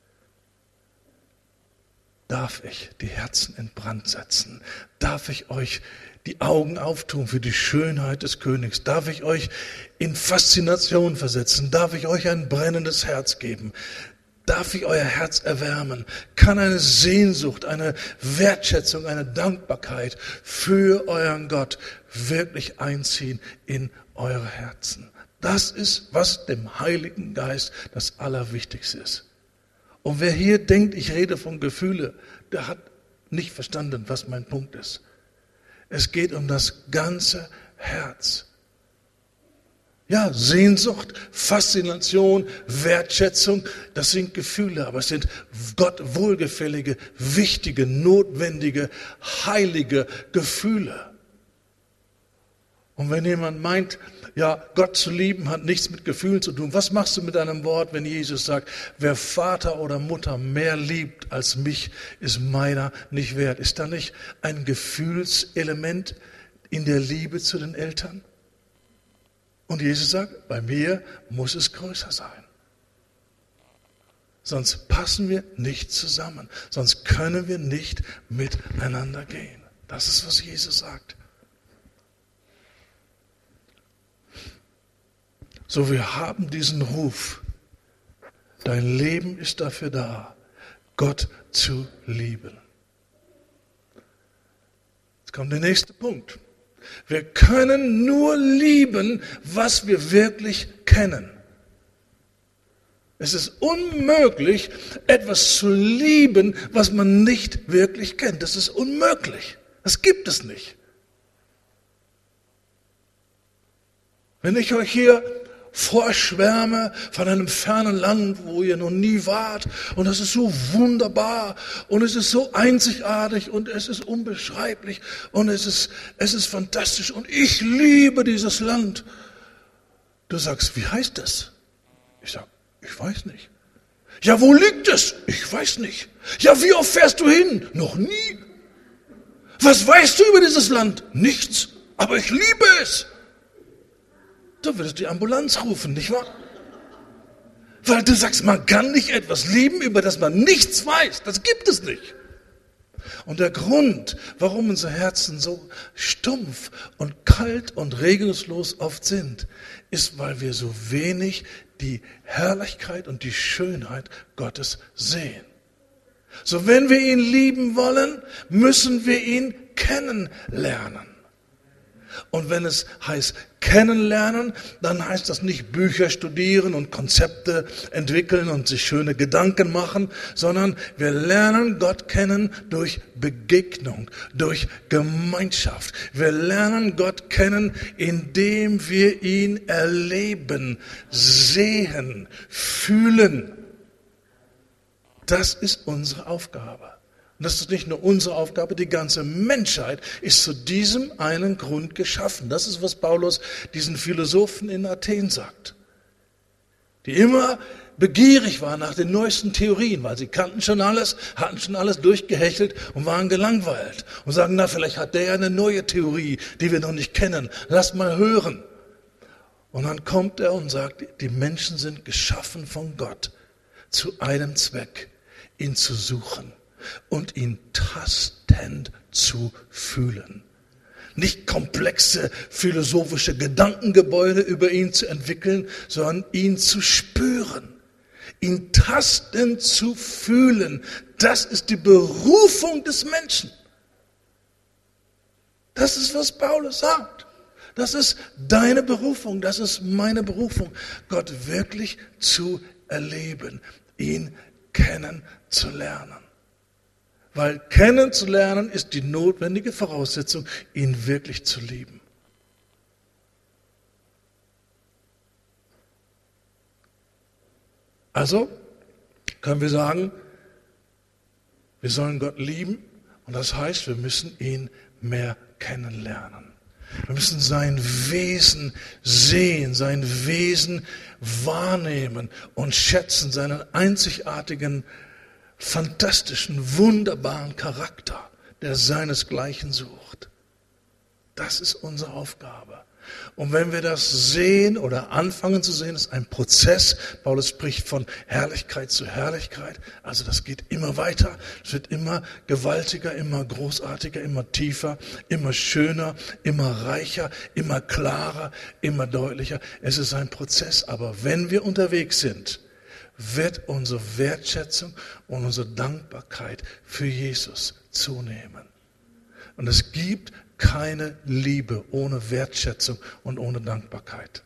A: darf ich die Herzen in Brand setzen? Darf ich euch die Augen auftun für die Schönheit des Königs? Darf ich euch in Faszination versetzen? Darf ich euch ein brennendes Herz geben? Darf ich euer Herz erwärmen? Kann eine Sehnsucht, eine Wertschätzung, eine Dankbarkeit für euren Gott wirklich einziehen in eure Herzen? Das ist, was dem Heiligen Geist das Allerwichtigste ist. Und wer hier denkt, ich rede von Gefühle, der hat nicht verstanden, was mein Punkt ist. Es geht um das ganze Herz. Ja, Sehnsucht, Faszination, Wertschätzung, das sind Gefühle, aber es sind Gott wohlgefällige, wichtige, notwendige, heilige Gefühle. Und wenn jemand meint, ja, Gott zu lieben hat nichts mit Gefühlen zu tun, was machst du mit einem Wort, wenn Jesus sagt, wer Vater oder Mutter mehr liebt als mich, ist meiner nicht wert? Ist da nicht ein Gefühlselement in der Liebe zu den Eltern? Und Jesus sagt, bei mir muss es größer sein. Sonst passen wir nicht zusammen. Sonst können wir nicht miteinander gehen. Das ist, was Jesus sagt. So, wir haben diesen Ruf. Dein Leben ist dafür da, Gott zu lieben. Jetzt kommt der nächste Punkt. Wir können nur lieben, was wir wirklich kennen. Es ist unmöglich, etwas zu lieben, was man nicht wirklich kennt. Das ist unmöglich. Das gibt es nicht. Wenn ich euch hier vorschwärme von einem fernen Land, wo ihr noch nie wart, und das ist so wunderbar und es ist so einzigartig und es ist unbeschreiblich und es ist fantastisch und ich liebe dieses Land. Du sagst, wie heißt das? Ich sage, ich weiß nicht. Ja, wo liegt es? Ich weiß nicht. Ja, wie oft fährst du hin? Noch nie. Was weißt du über dieses Land? Nichts. Aber ich liebe es. Du würdest die Ambulanz rufen, nicht wahr? Weil du sagst, man kann nicht etwas lieben, über das man nichts weiß. Das gibt es nicht. Und der Grund, warum unsere Herzen so stumpf und kalt und regungslos oft sind, ist, weil wir so wenig die Herrlichkeit und die Schönheit Gottes sehen. So, wenn wir ihn lieben wollen, müssen wir ihn kennenlernen. Und wenn es heißt kennenlernen, dann heißt das nicht Bücher studieren und Konzepte entwickeln und sich schöne Gedanken machen, sondern wir lernen Gott kennen durch Begegnung, durch Gemeinschaft. Wir lernen Gott kennen, indem wir ihn erleben, sehen, fühlen. Das ist unsere Aufgabe. Und das ist nicht nur unsere Aufgabe, die ganze Menschheit ist zu diesem einen Grund geschaffen. Das ist, was Paulus diesen Philosophen in Athen sagt, die immer begierig waren nach den neuesten Theorien, weil sie kannten schon alles, hatten schon alles durchgehechelt und waren gelangweilt und sagen, na, vielleicht hat der ja eine neue Theorie, die wir noch nicht kennen. Lass mal hören. Und dann kommt er und sagt, die Menschen sind geschaffen von Gott zu einem Zweck, ihn zu suchen und ihn tastend zu fühlen. Nicht komplexe philosophische Gedankengebäude über ihn zu entwickeln, sondern ihn zu spüren, ihn tastend zu fühlen. Das ist die Berufung des Menschen. Das ist, was Paulus sagt. Das ist deine Berufung, das ist meine Berufung, Gott wirklich zu erleben, ihn kennenzulernen. Weil kennenzulernen ist die notwendige Voraussetzung, ihn wirklich zu lieben. Also können wir sagen, wir sollen Gott lieben und das heißt, wir müssen ihn mehr kennenlernen. Wir müssen sein Wesen sehen, sein Wesen wahrnehmen und schätzen, seinen einzigartigen, fantastischen, wunderbaren Charakter, der seinesgleichen sucht. Das ist unsere Aufgabe. Und wenn wir das sehen oder anfangen zu sehen, ist ein Prozess. Paulus spricht von Herrlichkeit zu Herrlichkeit. Also das geht immer weiter. Es wird immer gewaltiger, immer großartiger, immer tiefer, immer schöner, immer reicher, immer klarer, immer deutlicher. Es ist ein Prozess. Aber wenn wir unterwegs sind, wird unsere Wertschätzung und unsere Dankbarkeit für Jesus zunehmen. Und es gibt keine Liebe ohne Wertschätzung und ohne Dankbarkeit.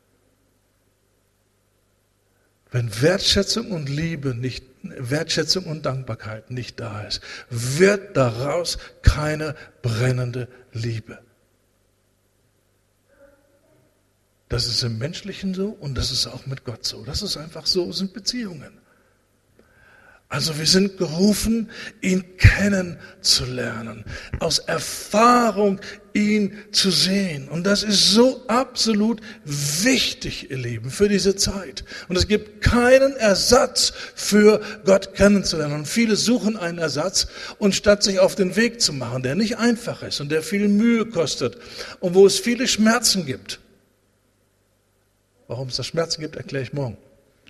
A: Wenn Wertschätzung und Liebe nicht, Wertschätzung und Dankbarkeit nicht da ist, wird daraus keine brennende Liebe. Das ist im Menschlichen so und das ist auch mit Gott so. Das ist einfach so, sind Beziehungen. Also wir sind gerufen, ihn kennenzulernen, aus Erfahrung ihn zu sehen. Und das ist so absolut wichtig, ihr Lieben, für diese Zeit. Und es gibt keinen Ersatz für Gott kennenzulernen. Und viele suchen einen Ersatz, und statt sich auf den Weg zu machen, der nicht einfach ist und der viel Mühe kostet und wo es viele Schmerzen gibt. Warum es da Schmerzen gibt, erkläre ich morgen.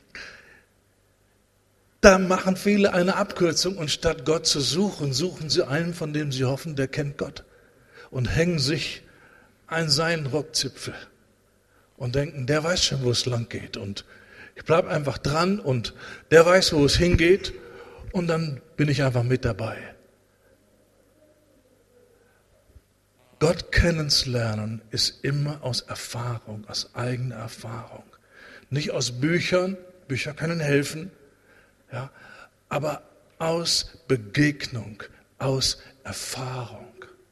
A: Da machen viele eine Abkürzung und statt Gott zu suchen, suchen sie einen, von dem sie hoffen, der kennt Gott. Und hängen sich an seinen Rockzipfel und denken, der weiß schon, wo es lang geht. Und ich bleibe einfach dran und der weiß, wo es hingeht und dann bin ich einfach mit dabei. Gott kennenzulernen ist immer aus Erfahrung, aus eigener Erfahrung. Nicht aus Büchern, Bücher können helfen, ja, aber aus Begegnung, aus Erfahrung.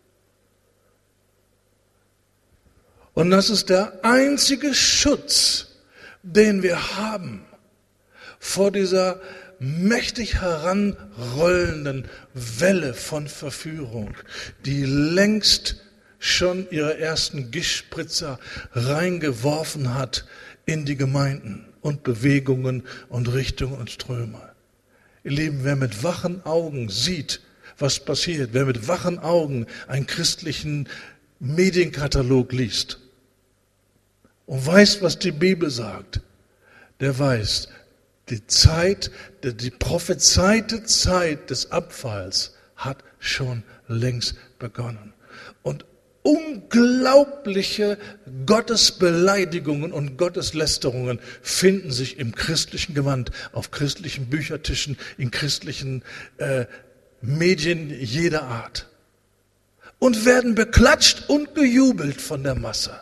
A: Und das ist der einzige Schutz, den wir haben vor dieser mächtig heranrollenden Welle von Verführung, die längst schon ihre ersten Giftspritzer reingeworfen hat in die Gemeinden und Bewegungen und Richtungen und Ströme. Ihr Lieben, wer mit wachen Augen sieht, was passiert, wer mit wachen Augen einen christlichen Medienkatalog liest und weiß, was die Bibel sagt, der weiß, die prophezeite Zeit des Abfalls hat schon längst begonnen. Und unglaubliche Gottesbeleidigungen und Gotteslästerungen finden sich im christlichen Gewand, auf christlichen Büchertischen, in christlichen Medien jeder Art. Und werden beklatscht und gejubelt von der Masse.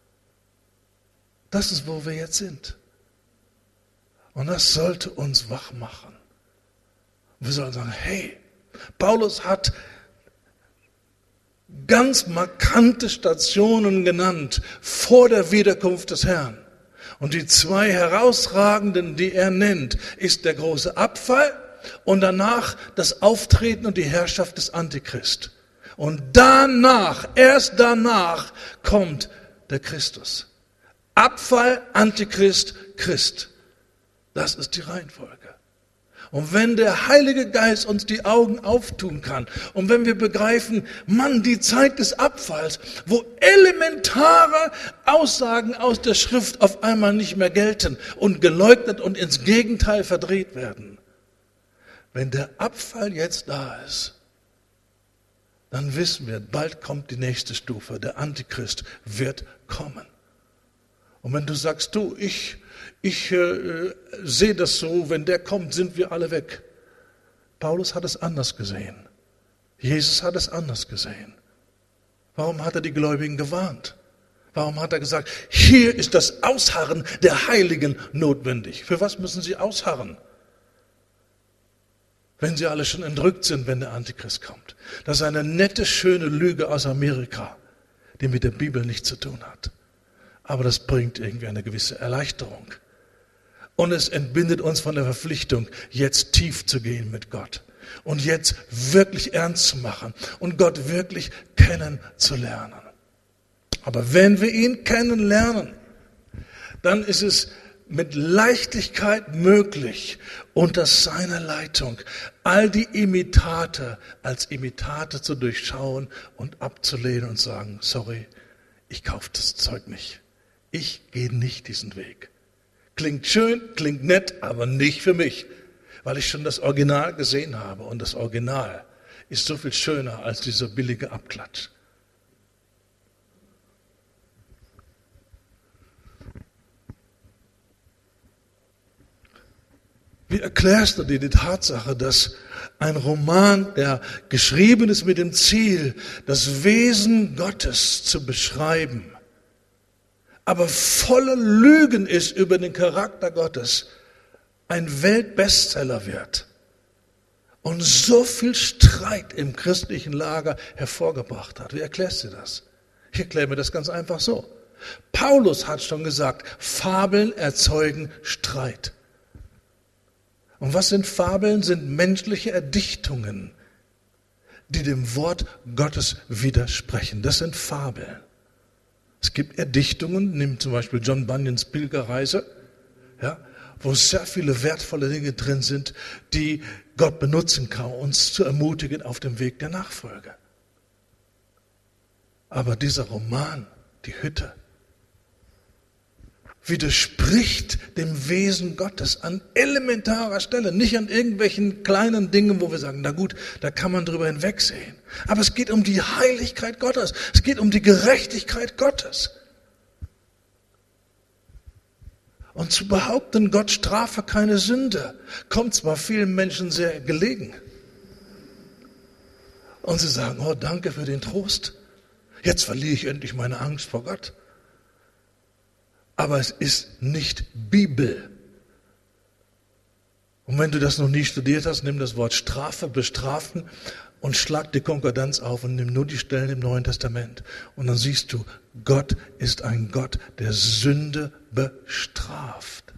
A: Das ist, wo wir jetzt sind. Und das sollte uns wach machen. Wir sollen sagen, hey, Paulus hat ganz markante Stationen genannt vor der Wiederkunft des Herrn. Und die zwei herausragenden, die er nennt, ist der große Abfall und danach das Auftreten und die Herrschaft des Antichrist. Und danach, erst danach kommt der Christus. Abfall, Antichrist, Christ. Das ist die Reihenfolge. Und wenn der Heilige Geist uns die Augen auftun kann und wenn wir begreifen, Mann, die Zeit des Abfalls, wo elementare Aussagen aus der Schrift auf einmal nicht mehr gelten und geleugnet und ins Gegenteil verdreht werden. Wenn der Abfall jetzt da ist, dann wissen wir, bald kommt die nächste Stufe. Der Antichrist wird kommen. Und wenn du sagst, ich sehe das so, wenn der kommt, sind wir alle weg. Paulus hat es anders gesehen. Jesus hat es anders gesehen. Warum hat er die Gläubigen gewarnt? Warum hat er gesagt, hier ist das Ausharren der Heiligen notwendig? Für was müssen sie ausharren? Wenn sie alle schon entrückt sind, wenn der Antichrist kommt. Das ist eine nette, schöne Lüge aus Amerika, die mit der Bibel nichts zu tun hat. Aber das bringt irgendwie eine gewisse Erleichterung. Und es entbindet uns von der Verpflichtung, jetzt tief zu gehen mit Gott. Und jetzt wirklich ernst zu machen und Gott wirklich kennenzulernen. Aber wenn wir ihn kennenlernen, dann ist es mit Leichtigkeit möglich, unter seiner Leitung all die Imitate als Imitate zu durchschauen und abzulehnen und sagen, sorry, ich kaufe das Zeug nicht. Ich gehe nicht diesen Weg. Klingt schön, klingt nett, aber nicht für mich, weil ich schon das Original gesehen habe. Und das Original ist so viel schöner als dieser billige Abklatsch. Wie erklärst du dir die Tatsache, dass ein Roman, der geschrieben ist mit dem Ziel, das Wesen Gottes zu beschreiben, aber voller Lügen ist über den Charakter Gottes, ein Weltbestseller wird und so viel Streit im christlichen Lager hervorgebracht hat? Wie erklärst du das? Ich erkläre mir das ganz einfach so. Paulus hat schon gesagt, Fabeln erzeugen Streit. Und was sind Fabeln? Sind menschliche Erdichtungen, die dem Wort Gottes widersprechen. Das sind Fabeln. Es gibt Erdichtungen, nimm zum Beispiel John Bunyans Pilgerreise, ja, wo sehr viele wertvolle Dinge drin sind, die Gott benutzen kann, uns zu ermutigen auf dem Weg der Nachfolge. Aber dieser Roman, die Hütte, widerspricht dem Wesen Gottes an elementarer Stelle, nicht an irgendwelchen kleinen Dingen, wo wir sagen, na gut, da kann man drüber hinwegsehen. Aber es geht um die Heiligkeit Gottes, es geht um die Gerechtigkeit Gottes. Und zu behaupten, Gott strafe keine Sünde, kommt zwar vielen Menschen sehr gelegen. Und sie sagen, oh, danke für den Trost, jetzt verliere ich endlich meine Angst vor Gott. Aber es ist nicht Bibel. Und wenn du das noch nie studiert hast, nimm das Wort Strafe, bestrafen und schlag die Konkordanz auf und nimm nur die Stellen im Neuen Testament. Und dann siehst du, Gott ist ein Gott, der Sünde bestraft.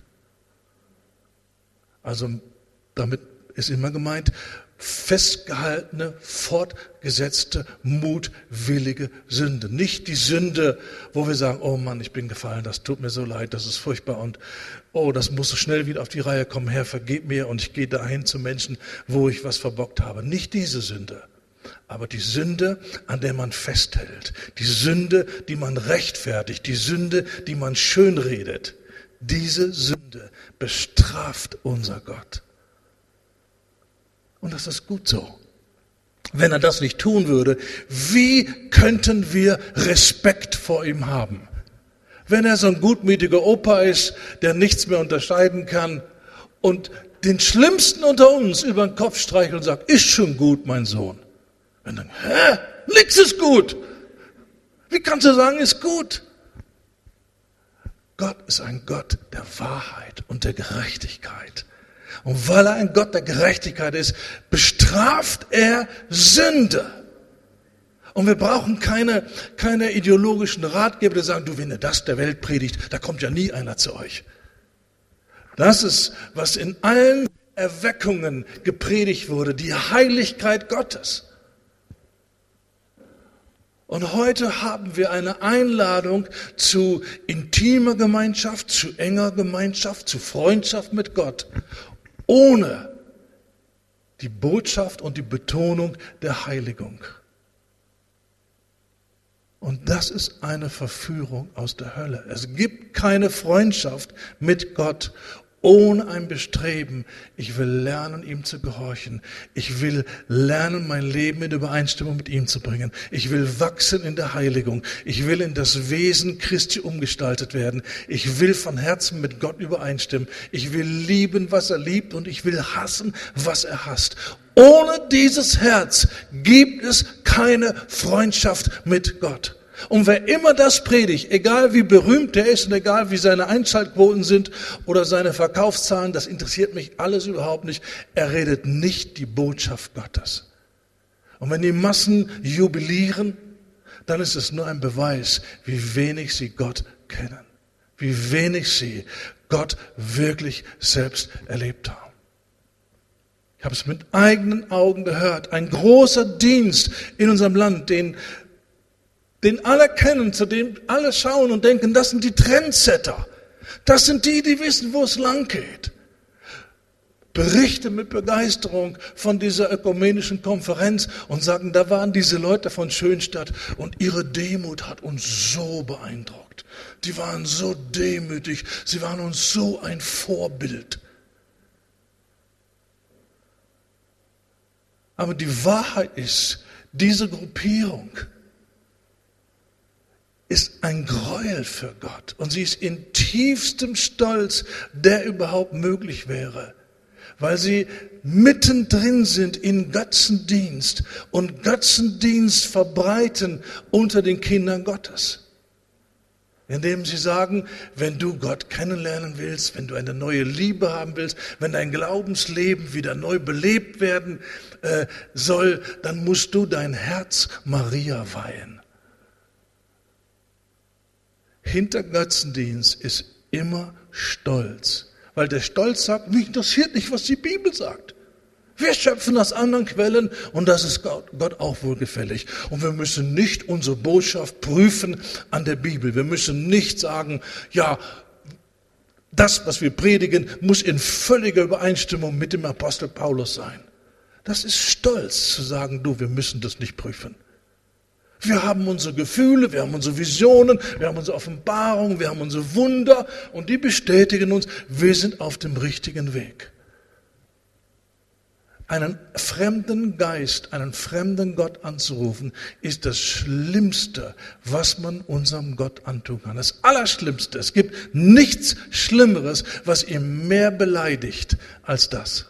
A: Also damit ist immer gemeint, festgehaltene, fortgesetzte, mutwillige Sünde. Nicht die Sünde, wo wir sagen, oh Mann, ich bin gefallen, das tut mir so leid, das ist furchtbar und oh, das muss so schnell wieder auf die Reihe kommen, Herr, vergib mir und ich gehe dahin zu Menschen, wo ich was verbockt habe. Nicht diese Sünde, aber die Sünde, an der man festhält, die Sünde, die man rechtfertigt, die Sünde, die man schönredet. Diese Sünde bestraft unser Gott. Und das ist gut so. Wenn er das nicht tun würde, wie könnten wir Respekt vor ihm haben? Wenn er so ein gutmütiger Opa ist, der nichts mehr unterscheiden kann und den Schlimmsten unter uns über den Kopf streichelt und sagt, ist schon gut, mein Sohn. Und dann, nix ist gut. Wie kannst du sagen, ist gut? Gott ist ein Gott der Wahrheit und der Gerechtigkeit. Und weil er ein Gott der Gerechtigkeit ist, bestraft er Sünde. Und wir brauchen keine ideologischen Ratgeber, die sagen, du, wenn ihr das der Welt predigt, da kommt ja nie einer zu euch. Das ist, was in allen Erweckungen gepredigt wurde, die Heiligkeit Gottes. Und heute haben wir eine Einladung zu intimer Gemeinschaft, zu enger Gemeinschaft, zu Freundschaft mit Gott, ohne die Botschaft und die Betonung der Heiligung. Und das ist eine Verführung aus der Hölle. Es gibt keine Freundschaft mit Gott ohne ein Bestreben. Ich will lernen, ihm zu gehorchen. Ich will lernen, mein Leben in Übereinstimmung mit ihm zu bringen. Ich will wachsen in der Heiligung. Ich will in das Wesen Christi umgestaltet werden. Ich will von Herzen mit Gott übereinstimmen. Ich will lieben, was er liebt, und ich will hassen, was er hasst. Ohne dieses Herz gibt es keine Freundschaft mit Gott. Und wer immer das predigt, egal wie berühmt er ist und egal wie seine Einschaltquoten sind oder seine Verkaufszahlen, das interessiert mich alles überhaupt nicht. Er redet nicht die Botschaft Gottes. Und wenn die Massen jubilieren, dann ist es nur ein Beweis, wie wenig sie Gott kennen. Wie wenig sie Gott wirklich selbst erlebt haben. Ich habe es mit eigenen Augen gehört. Ein großer Dienst in unserem Land, den alle kennen, zu dem alle schauen und denken, das sind die Trendsetter. Das sind die, die wissen, wo es lang geht. Berichte mit Begeisterung von dieser ökumenischen Konferenz und sagen, da waren diese Leute von Schönstadt und ihre Demut hat uns so beeindruckt. Die waren so demütig, sie waren uns so ein Vorbild. Aber die Wahrheit ist, diese Gruppierung ist ein Gräuel für Gott. Und sie ist in tiefstem Stolz, der überhaupt möglich wäre. Weil sie mittendrin sind in Götzendienst und Götzendienst verbreiten unter den Kindern Gottes. Indem sie sagen, wenn du Gott kennenlernen willst, wenn du eine neue Liebe haben willst, wenn dein Glaubensleben wieder neu belebt werden soll, dann musst du dein Herz Maria weihen. Hinter Götzendienst ist immer Stolz. Weil der Stolz sagt, mich interessiert nicht, was die Bibel sagt. Wir schöpfen aus anderen Quellen und das ist Gott auch wohlgefällig. Und wir müssen nicht unsere Botschaft prüfen an der Bibel. Wir müssen nicht sagen, ja, das, was wir predigen, muss in völliger Übereinstimmung mit dem Apostel Paulus sein. Das ist Stolz zu sagen, wir müssen das nicht prüfen. Wir haben unsere Gefühle, wir haben unsere Visionen, wir haben unsere Offenbarungen, wir haben unsere Wunder und die bestätigen uns, wir sind auf dem richtigen Weg. Einen fremden Geist, einen fremden Gott anzurufen, ist das Schlimmste, was man unserem Gott antun kann. Das Allerschlimmste. Es gibt nichts Schlimmeres, was ihn mehr beleidigt als das.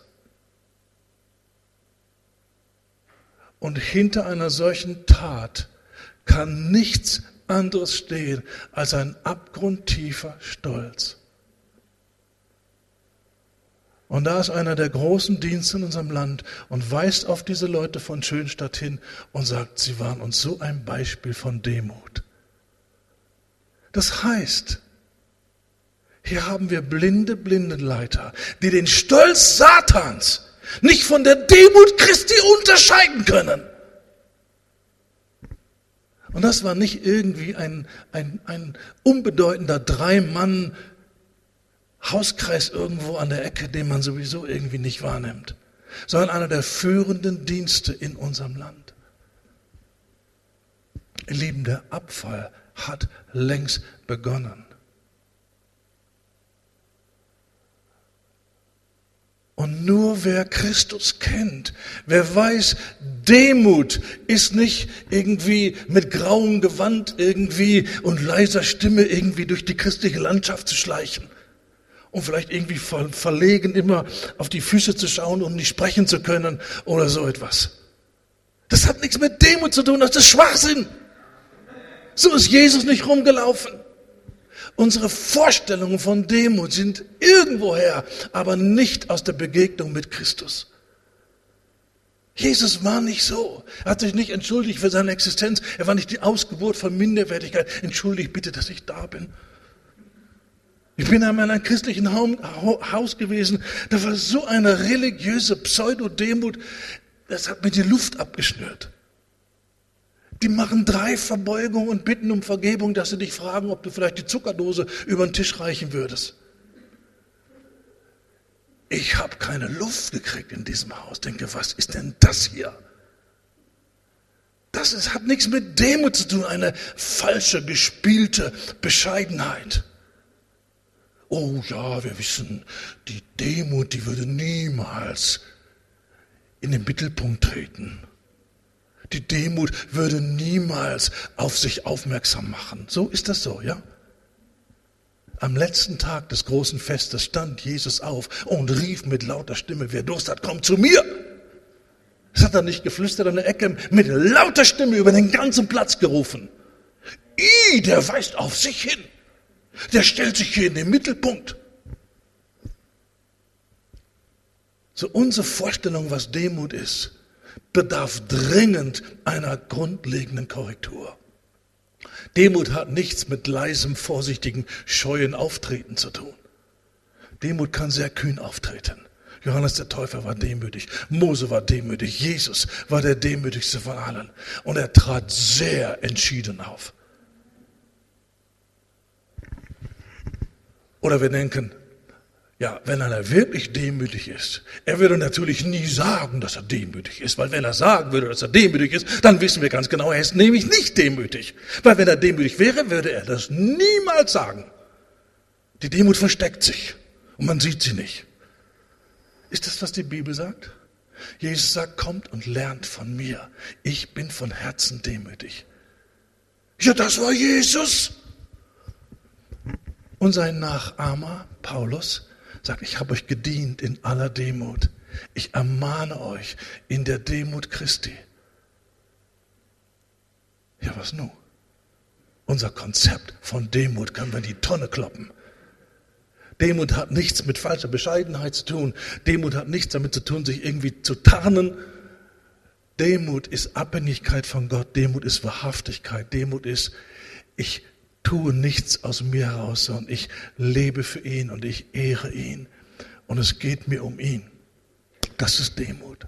A: Und hinter einer solchen Tat kann nichts anderes stehen als ein abgrundtiefer Stolz. Und da ist einer der großen Dienste in unserem Land und weist auf diese Leute von Schönstatt hin und sagt, sie waren uns so ein Beispiel von Demut. Das heißt, hier haben wir blinde Blindenleiter, die den Stolz Satans nicht von der Demut Christi unterscheiden können. Und das war nicht irgendwie ein unbedeutender 3-Mann Hauskreis irgendwo an der Ecke, den man sowieso irgendwie nicht wahrnimmt, sondern einer der führenden Dienste in unserem Land. Ihr Lieben, der Abfall hat längst begonnen. Und nur wer Christus kennt, wer weiß, Demut ist nicht irgendwie mit grauem Gewand irgendwie und leiser Stimme irgendwie durch die christliche Landschaft zu schleichen und vielleicht irgendwie verlegen immer auf die Füße zu schauen, um nicht sprechen zu können oder so etwas. Das hat nichts mit Demut zu tun, das ist Schwachsinn. So ist Jesus nicht rumgelaufen. Unsere Vorstellungen von Demut sind irgendwoher, aber nicht aus der Begegnung mit Christus. Jesus war nicht so. Er hat sich nicht entschuldigt für seine Existenz. Er war nicht die Ausgeburt von Minderwertigkeit. Entschuldigt bitte, dass ich da bin. Ich bin in einem christlichen Haus gewesen. Da war so eine religiöse Pseudo-Demut. Das hat mir die Luft abgeschnürt. Die machen 3 Verbeugungen und bitten um Vergebung, dass sie dich fragen, ob du vielleicht die Zuckerdose über den Tisch reichen würdest. Ich habe keine Luft gekriegt in diesem Haus. Denke, was ist denn das hier? Das hat nichts mit Demut zu tun, eine falsche, gespielte Bescheidenheit. Oh ja, wir wissen, die Demut, die würde niemals in den Mittelpunkt treten. Die Demut würde niemals auf sich aufmerksam machen. So ist das so, ja? Am letzten Tag des großen Festes stand Jesus auf und rief mit lauter Stimme, wer Durst hat, kommt zu mir. Das hat er nicht geflüstert an der Ecke, mit lauter Stimme über den ganzen Platz gerufen. Der weist auf sich hin. Der stellt sich hier in den Mittelpunkt. So unsere Vorstellung, was Demut ist, bedarf dringend einer grundlegenden Korrektur. Demut hat nichts mit leisem, vorsichtigen, scheuen Auftreten zu tun. Demut kann sehr kühn auftreten. Johannes der Täufer war demütig, Mose war demütig, Jesus war der demütigste von allen. Und er trat sehr entschieden auf. Oder wir denken, ja, wenn einer wirklich demütig ist, er würde natürlich nie sagen, dass er demütig ist, weil wenn er sagen würde, dass er demütig ist, dann wissen wir ganz genau, er ist nämlich nicht demütig. Weil wenn er demütig wäre, würde er das niemals sagen. Die Demut versteckt sich und man sieht sie nicht. Ist das, was die Bibel sagt? Jesus sagt, kommt und lernt von mir. Ich bin von Herzen demütig. Ja, das war Jesus. Und sein Nachahmer, Paulus, sagt, ich habe euch gedient in aller Demut. Ich ermahne euch in der Demut Christi. Ja, was nun? Unser Konzept von Demut kann wir in die Tonne kloppen. Demut hat nichts mit falscher Bescheidenheit zu tun. Demut hat nichts damit zu tun, sich irgendwie zu tarnen. Demut ist Abhängigkeit von Gott. Demut ist Wahrhaftigkeit. Demut ist, ich tue nichts aus mir heraus, sondern ich lebe für ihn und ich ehre ihn. Und es geht mir um ihn. Das ist Demut.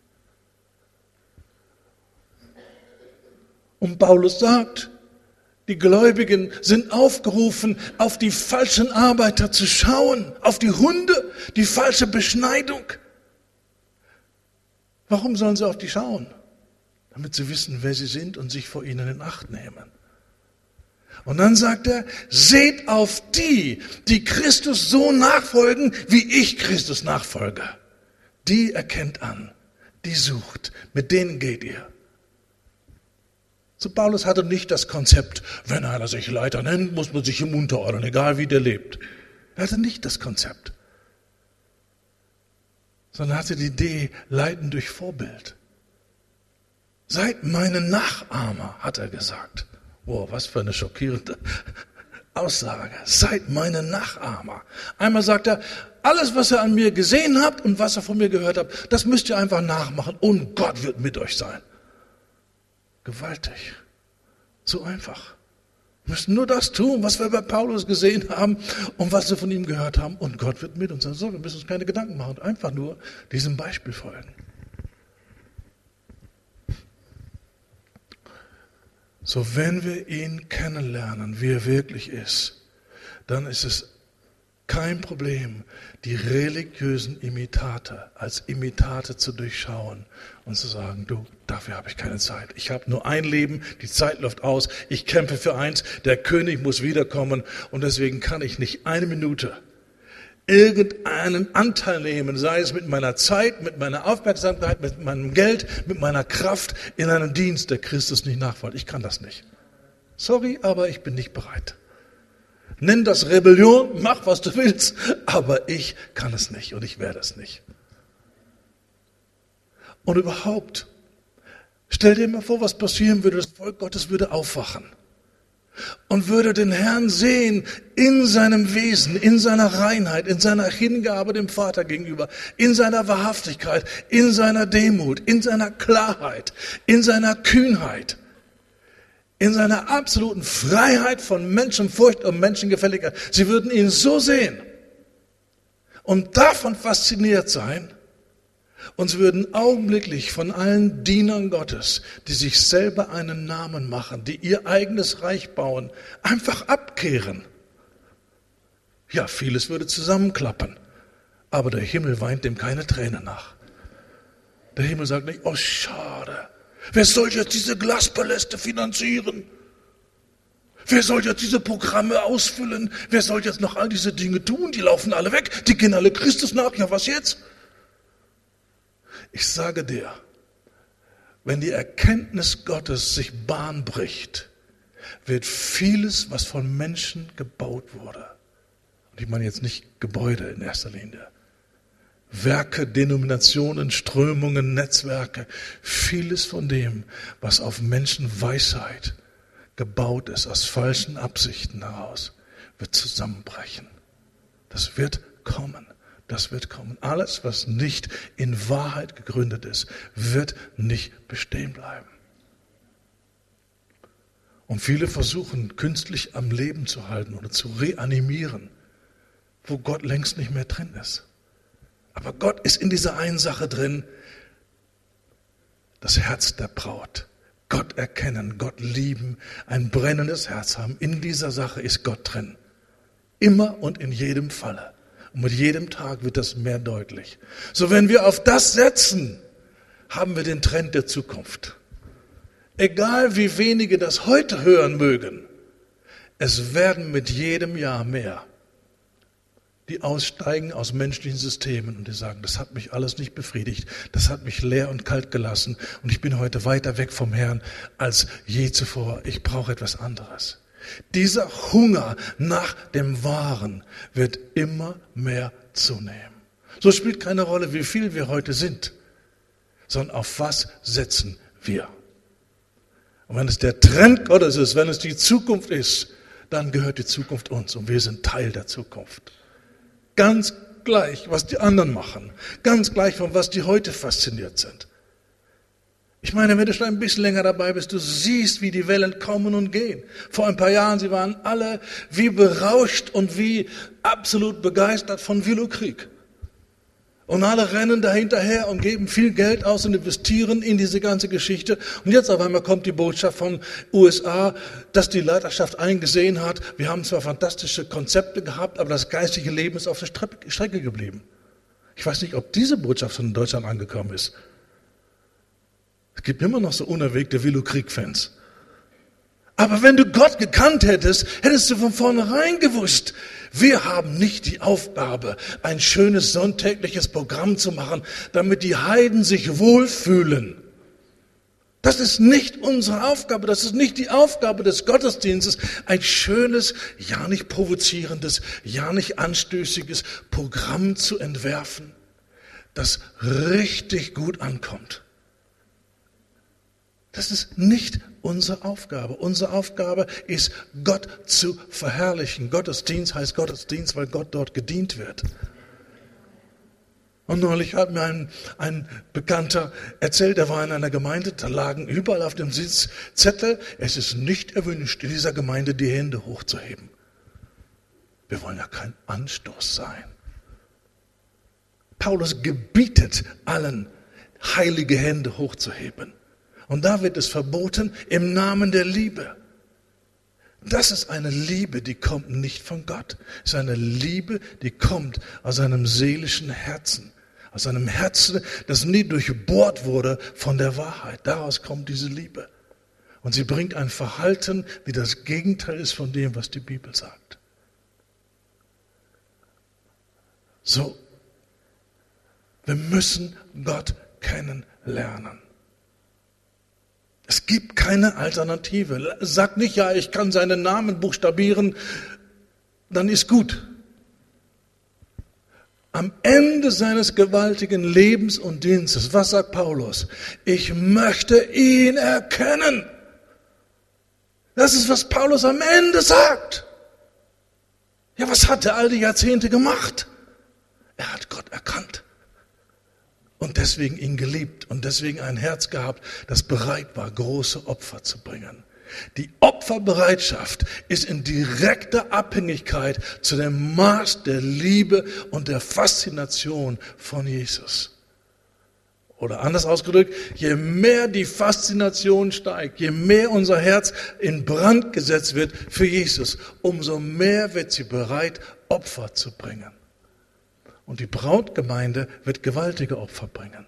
A: Und Paulus sagt, die Gläubigen sind aufgerufen, auf die falschen Arbeiter zu schauen, auf die Hunde, die falsche Beschneidung. Warum sollen sie auf die schauen? Damit sie wissen, wer sie sind und sich vor ihnen in Acht nehmen. Und dann sagt er, seht auf die, die Christus so nachfolgen, wie ich Christus nachfolge. Die erkennt an, die sucht, mit denen geht ihr. So Paulus hatte nicht das Konzept, wenn einer sich Leiter nennt, muss man sich ihm unterordnen, egal wie der lebt. Er hatte nicht das Konzept, sondern hatte die Idee, leiten durch Vorbild. Seid meine Nachahmer, hat er gesagt. Wow, was für eine schockierende Aussage. Seid meine Nachahmer. Einmal sagt er, alles, was ihr an mir gesehen habt und was ihr von mir gehört habt, das müsst ihr einfach nachmachen und Gott wird mit euch sein. Gewaltig. So einfach. Wir müssen nur das tun, was wir bei Paulus gesehen haben und was wir von ihm gehört haben und Gott wird mit uns sein. So, wir müssen uns keine Gedanken machen, einfach nur diesem Beispiel folgen. So, wenn wir ihn kennenlernen, wie er wirklich ist, dann ist es kein Problem, die religiösen Imitate als Imitate zu durchschauen und zu sagen, du, dafür habe ich keine Zeit. Ich habe nur ein Leben, die Zeit läuft aus, ich kämpfe für eins, der König muss wiederkommen und deswegen kann ich nicht eine Minute irgendeinen Anteil nehmen, sei es mit meiner Zeit, mit meiner Aufmerksamkeit, mit meinem Geld, mit meiner Kraft in einem Dienst, der Christus nicht nachfolgt. Ich kann das nicht. Sorry, aber ich bin nicht bereit. Nenn das Rebellion, mach was du willst, aber ich kann es nicht und ich werde es nicht. Und überhaupt, stell dir mal vor, was passieren würde, das Volk Gottes würde aufwachen. Und würde den Herrn sehen in seinem Wesen, in seiner Reinheit, in seiner Hingabe dem Vater gegenüber, in seiner Wahrhaftigkeit, in seiner Demut, in seiner Klarheit, in seiner Kühnheit, in seiner absoluten Freiheit von Menschenfurcht und Menschengefälligkeit. Sie würden ihn so sehen und davon fasziniert sein, und sie würden augenblicklich von allen Dienern Gottes, die sich selber einen Namen machen, die ihr eigenes Reich bauen, einfach abkehren. Ja, vieles würde zusammenklappen, aber der Himmel weint dem keine Träne nach. Der Himmel sagt nicht, oh schade, wer soll jetzt diese Glaspaläste finanzieren? Wer soll jetzt diese Programme ausfüllen? Wer soll jetzt noch all diese Dinge tun? Die laufen alle weg, die gehen alle Christus nach, ja was jetzt? Ich sage dir, wenn die Erkenntnis Gottes sich Bahn bricht, wird vieles, was von Menschen gebaut wurde, und ich meine jetzt nicht Gebäude in erster Linie, Werke, Denominationen, Strömungen, Netzwerke, vieles von dem, was auf Menschenweisheit gebaut ist, aus falschen Absichten heraus, wird zusammenbrechen. Das wird kommen. Das wird kommen. Alles, was nicht in Wahrheit gegründet ist, wird nicht bestehen bleiben. Und viele versuchen, künstlich am Leben zu halten oder zu reanimieren, wo Gott längst nicht mehr drin ist. Aber Gott ist in dieser einen Sache drin, das Herz der Braut. Gott erkennen, Gott lieben, ein brennendes Herz haben. In dieser Sache ist Gott drin. Immer und in jedem Falle. Und mit jedem Tag wird das mehr deutlich. So, wenn wir auf das setzen, haben wir den Trend der Zukunft. Egal wie wenige das heute hören mögen, es werden mit jedem Jahr mehr, die aussteigen aus menschlichen Systemen und die sagen, das hat mich alles nicht befriedigt, das hat mich leer und kalt gelassen und ich bin heute weiter weg vom Herrn als je zuvor. Ich brauche etwas anderes. Dieser Hunger nach dem Wahren wird immer mehr zunehmen. So spielt keine Rolle, wie viel wir heute sind, sondern auf was setzen wir. Und wenn es der Trend Gottes ist, wenn es die Zukunft ist, dann gehört die Zukunft uns und wir sind Teil der Zukunft. Ganz gleich, was die anderen machen, ganz gleich, von was die heute fasziniert sind. Ich meine, wenn du schon ein bisschen länger dabei bist, du siehst, wie die Wellen kommen und gehen. Vor ein paar Jahren, sie waren alle wie berauscht und wie absolut begeistert von Velokrieg. Und alle rennen da hinterher und geben viel Geld aus und investieren in diese ganze Geschichte. Und jetzt auf einmal kommt die Botschaft von USA, dass die Leiterschaft eingesehen hat, wir haben zwar fantastische Konzepte gehabt, aber das geistige Leben ist auf der Strecke geblieben. Ich weiß nicht, ob diese Botschaft schon in Deutschland angekommen ist. Es gibt immer noch so unerwegte Velokrieg-Fans. Aber wenn du Gott gekannt hättest, hättest du von vornherein gewusst, wir haben nicht die Aufgabe, ein schönes sonntägliches Programm zu machen, damit die Heiden sich wohlfühlen. Das ist nicht unsere Aufgabe, das ist nicht die Aufgabe des Gottesdienstes, ein schönes, ja nicht provozierendes, ja nicht anstößiges Programm zu entwerfen, das richtig gut ankommt. Das ist nicht unsere Aufgabe. Unsere Aufgabe ist, Gott zu verherrlichen. Gottesdienst heißt Gottesdienst, weil Gott dort gedient wird. Und neulich hat mir ein Bekannter erzählt, er war in einer Gemeinde, da lagen überall auf dem Sitz Zettel, es ist nicht erwünscht, in dieser Gemeinde die Hände hochzuheben. Wir wollen ja kein Anstoß sein. Paulus gebietet allen, heilige Hände hochzuheben. Und da wird es verboten im Namen der Liebe. Das ist eine Liebe, die kommt nicht von Gott. Es ist eine Liebe, die kommt aus einem seelischen Herzen. Aus einem Herzen, das nie durchbohrt wurde von der Wahrheit. Daraus kommt diese Liebe. Und sie bringt ein Verhalten, wie das Gegenteil ist von dem, was die Bibel sagt. So, wir müssen Gott kennenlernen. Es gibt keine Alternative. Sag nicht, ja, ich kann seinen Namen buchstabieren, dann ist gut. Am Ende seines gewaltigen Lebens und Dienstes, was sagt Paulus? Ich möchte ihn erkennen. Das ist, was Paulus am Ende sagt. Ja, was hat er all die Jahrzehnte gemacht? Er hat Gott erkannt. Und deswegen ihn geliebt und deswegen ein Herz gehabt, das bereit war, große Opfer zu bringen. Die Opferbereitschaft ist in direkter Abhängigkeit zu dem Maß der Liebe und der Faszination von Jesus. Oder anders ausgedrückt, je mehr die Faszination steigt, je mehr unser Herz in Brand gesetzt wird für Jesus, umso mehr wird sie bereit, Opfer zu bringen. Und die Brautgemeinde wird gewaltige Opfer bringen.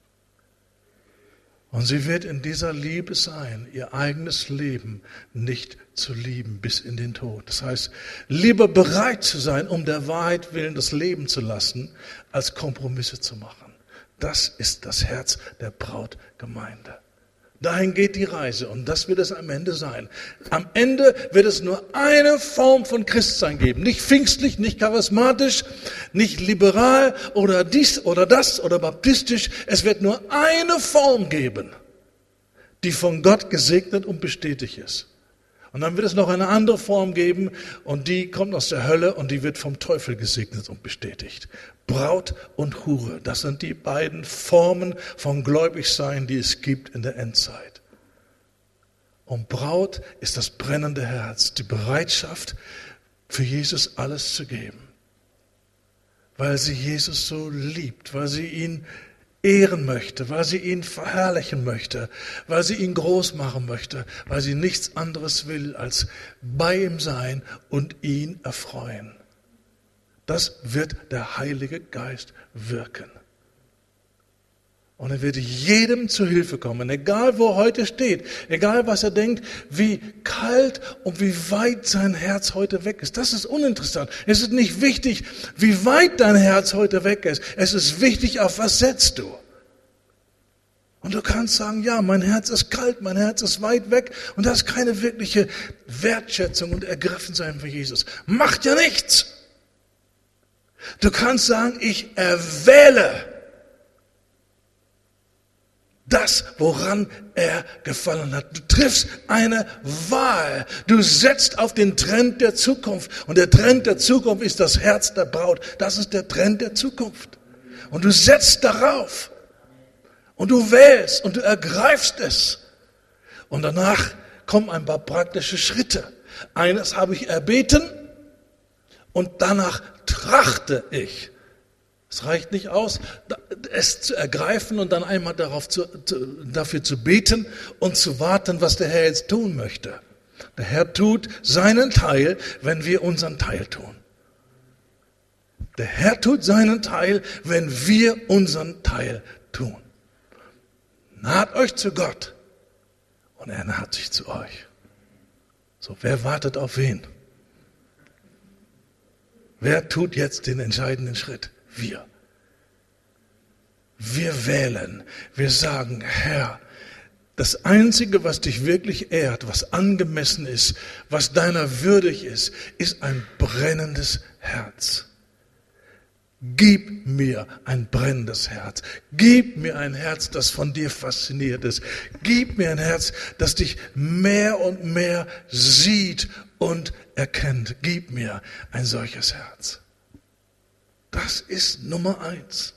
A: Und sie wird in dieser Liebe sein, ihr eigenes Leben nicht zu lieben bis in den Tod. Das heißt, lieber bereit zu sein, um der Wahrheit willen das Leben zu lassen, als Kompromisse zu machen. Das ist das Herz der Brautgemeinde. Dahin geht die Reise und das wird es am Ende sein. Am Ende wird es nur eine Form von Christsein geben. Nicht pfingstlich, nicht charismatisch, nicht liberal oder dies oder das oder baptistisch. Es wird nur eine Form geben, die von Gott gesegnet und bestätigt ist. Und dann wird es noch eine andere Form geben und die kommt aus der Hölle und die wird vom Teufel gesegnet und bestätigt. Braut und Hure, das sind die beiden Formen von Gläubigsein, die es gibt in der Endzeit. Und Braut ist das brennende Herz, die Bereitschaft, für Jesus alles zu geben. Weil sie Jesus so liebt, weil sie ihn ehren möchte, weil sie ihn verherrlichen möchte, weil sie ihn groß machen möchte, weil sie nichts anderes will, als bei ihm sein und ihn erfreuen. Das wird der Heilige Geist wirken. Und er wird jedem zu Hilfe kommen, egal wo er heute steht, egal was er denkt, wie kalt und wie weit sein Herz heute weg ist. Das ist uninteressant. Es ist nicht wichtig, wie weit dein Herz heute weg ist. Es ist wichtig, auf was setzt du. Und du kannst sagen, ja, mein Herz ist kalt, mein Herz ist weit weg und das ist keine wirkliche Wertschätzung und Ergriffensein für Jesus. Macht ja nichts. Du kannst sagen, ich erwähle das, woran er gefallen hat. Du triffst eine Wahl. Du setzt auf den Trend der Zukunft. Und der Trend der Zukunft ist das Herz der Braut. Das ist der Trend der Zukunft. Und du setzt darauf. Und du wählst und du ergreifst es. Und danach kommen ein paar praktische Schritte. Eines habe ich erbeten und danach trachte ich. Es reicht nicht aus, es zu ergreifen und dann einmal dafür zu beten und zu warten, was der Herr jetzt tun möchte. Der Herr tut seinen Teil, wenn wir unseren Teil tun. Der Herr tut seinen Teil, wenn wir unseren Teil tun. Naht euch zu Gott und er naht sich zu euch. So, wer wartet auf wen? Wer tut jetzt den entscheidenden Schritt? Wir. Wir wählen. Wir sagen, Herr, das Einzige, was dich wirklich ehrt, was angemessen ist, was deiner würdig ist ein brennendes Herz. Gib mir ein brennendes Herz. Gib mir ein Herz, das von dir fasziniert ist. Gib mir ein Herz, das dich mehr und mehr sieht und erkennt. Gib mir ein solches Herz. Das ist Nummer 1.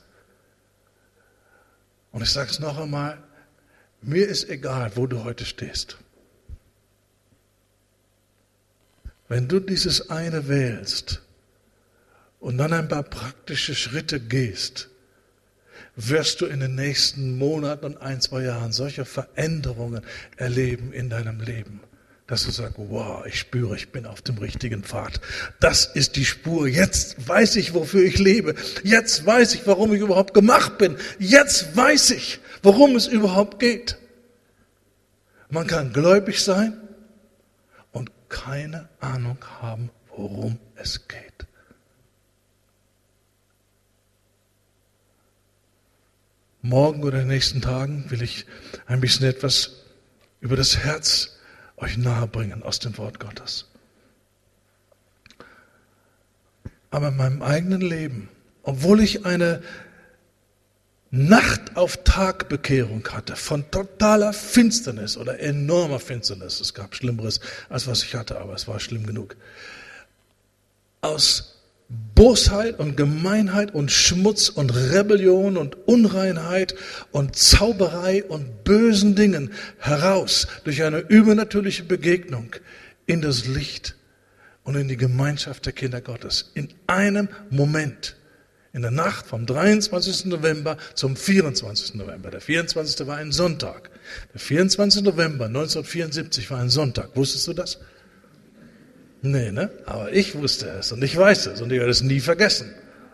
A: Und ich sage es noch einmal, mir ist egal, wo du heute stehst. Wenn du dieses eine wählst und dann ein paar praktische Schritte gehst, wirst du in den nächsten Monaten und 1-2 Jahren solche Veränderungen erleben in deinem Leben, dass du sagst, wow, ich spüre, ich bin auf dem richtigen Pfad. Das ist die Spur. Jetzt weiß ich, wofür ich lebe. Jetzt weiß ich, warum ich überhaupt gemacht bin. Jetzt weiß ich, worum es überhaupt geht. Man kann gläubig sein und keine Ahnung haben, worum es geht. Morgen oder in den nächsten Tagen will ich ein bisschen etwas über das Herz euch nahebringen aus dem Wort Gottes. Aber in meinem eigenen Leben, obwohl ich eine Nacht-auf-Tag-Bekehrung hatte, von totaler Finsternis oder enormer Finsternis, es gab Schlimmeres, als was ich hatte, aber es war schlimm genug, aus Bosheit und Gemeinheit und Schmutz und Rebellion und Unreinheit und Zauberei und bösen Dingen heraus durch eine übernatürliche Begegnung in das Licht und in die Gemeinschaft der Kinder Gottes. In einem Moment, in der Nacht vom 23. November zum 24. November. Der 24. war ein Sonntag. Der 24. November 1974 war ein Sonntag. Wusstest du das? Nee, ne? Aber ich wusste es und ich weiß es und ich werde es nie vergessen.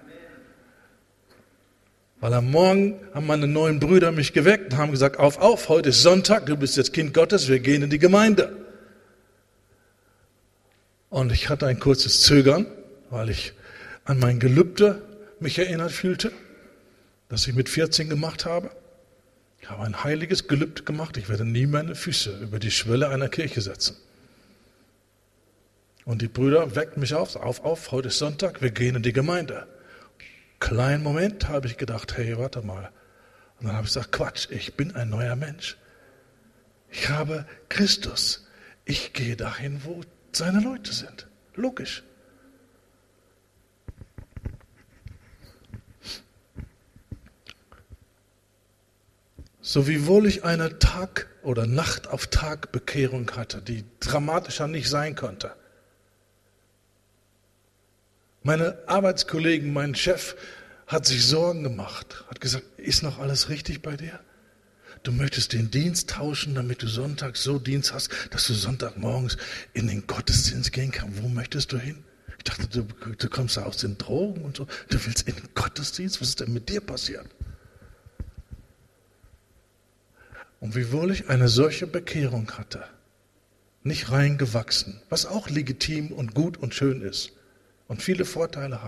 A: Weil am Morgen haben meine neuen Brüder mich geweckt und haben gesagt, auf, heute ist Sonntag, du bist jetzt Kind Gottes, wir gehen in die Gemeinde. Und ich hatte ein kurzes Zögern, weil ich an mein Gelübde mich erinnert fühlte, das ich mit 14 gemacht habe. Ich habe ein heiliges Gelübde gemacht, ich werde nie meine Füße über die Schwelle einer Kirche setzen. Und die Brüder weckten mich auf, heute ist Sonntag, wir gehen in die Gemeinde. Kleinen Moment habe ich gedacht, hey, warte mal. Und dann habe ich gesagt, Quatsch, ich bin ein neuer Mensch. Ich habe Christus. Ich gehe dahin, wo seine Leute sind. Logisch. So wiewohl ich eine Tag- oder Nacht-auf-Tag-Bekehrung hatte, die dramatischer nicht sein konnte. Meine Arbeitskollegen, mein Chef hat sich Sorgen gemacht, hat gesagt, ist noch alles richtig bei dir? Du möchtest den Dienst tauschen, damit du Sonntag so Dienst hast, dass du Sonntagmorgens in den Gottesdienst gehen kannst. Wo möchtest du hin? Ich dachte, du kommst da aus den Drogen und so. Du willst in den Gottesdienst? Was ist denn mit dir passiert? Und wiewohl ich eine solche Bekehrung hatte, nicht reingewachsen, was auch legitim und gut und schön ist, und viele Vorteile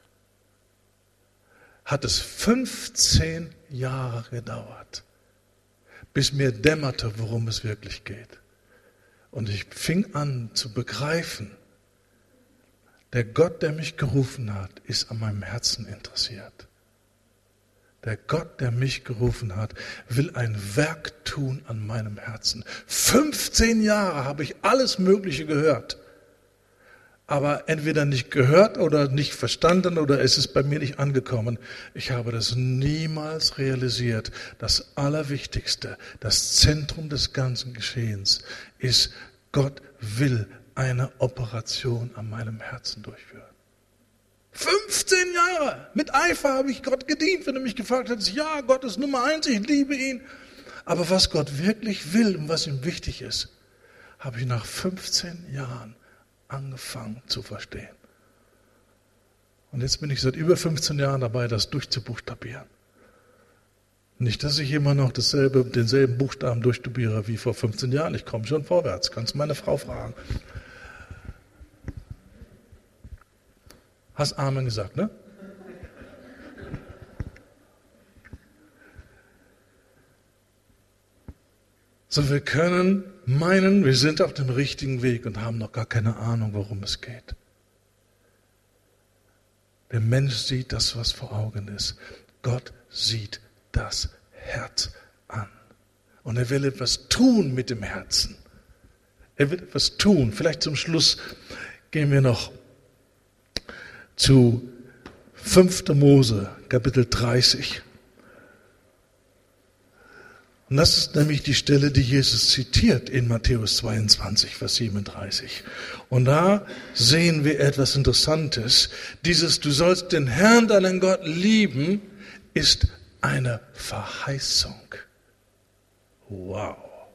A: hat es 15 Jahre gedauert, bis mir dämmerte, worum es wirklich geht. Und ich fing an zu begreifen, der Gott, der mich gerufen hat, ist an meinem Herzen interessiert. Der Gott, der mich gerufen hat, will ein Werk tun an meinem Herzen. 15 Jahre habe ich alles Mögliche gehört. aber entweder nicht gehört oder nicht verstanden oder es ist bei mir nicht angekommen. Ich habe das niemals realisiert. Das Allerwichtigste, das Zentrum des ganzen Geschehens ist, Gott will eine Operation an meinem Herzen durchführen. 15 Jahre mit Eifer habe ich Gott gedient, wenn du mich gefragt hättest, ja, Gott ist Nummer 1, ich liebe ihn. Aber was Gott wirklich will und was ihm wichtig ist, habe ich nach 15 Jahren angefangen zu verstehen. Und jetzt bin ich seit über 15 Jahren dabei, das durchzubuchstabieren. Nicht, dass ich immer noch denselben Buchstaben durchstudiere wie vor 15 Jahren. Ich komme schon vorwärts. Kannst meine Frau fragen. Hast Amen gesagt, ne? So, wir können meinen, wir sind auf dem richtigen Weg und haben noch gar keine Ahnung, worum es geht. Der Mensch sieht das, was vor Augen ist. Gott sieht das Herz an. Und er will etwas tun mit dem Herzen. Er will etwas tun. Vielleicht zum Schluss gehen wir noch zu 5. Mose, Kapitel 30. Und das ist nämlich die Stelle, die Jesus zitiert in Matthäus 22, Vers 37. Und da sehen wir etwas Interessantes. Dieses, du sollst den Herrn, deinen Gott, lieben, ist eine Verheißung. Wow.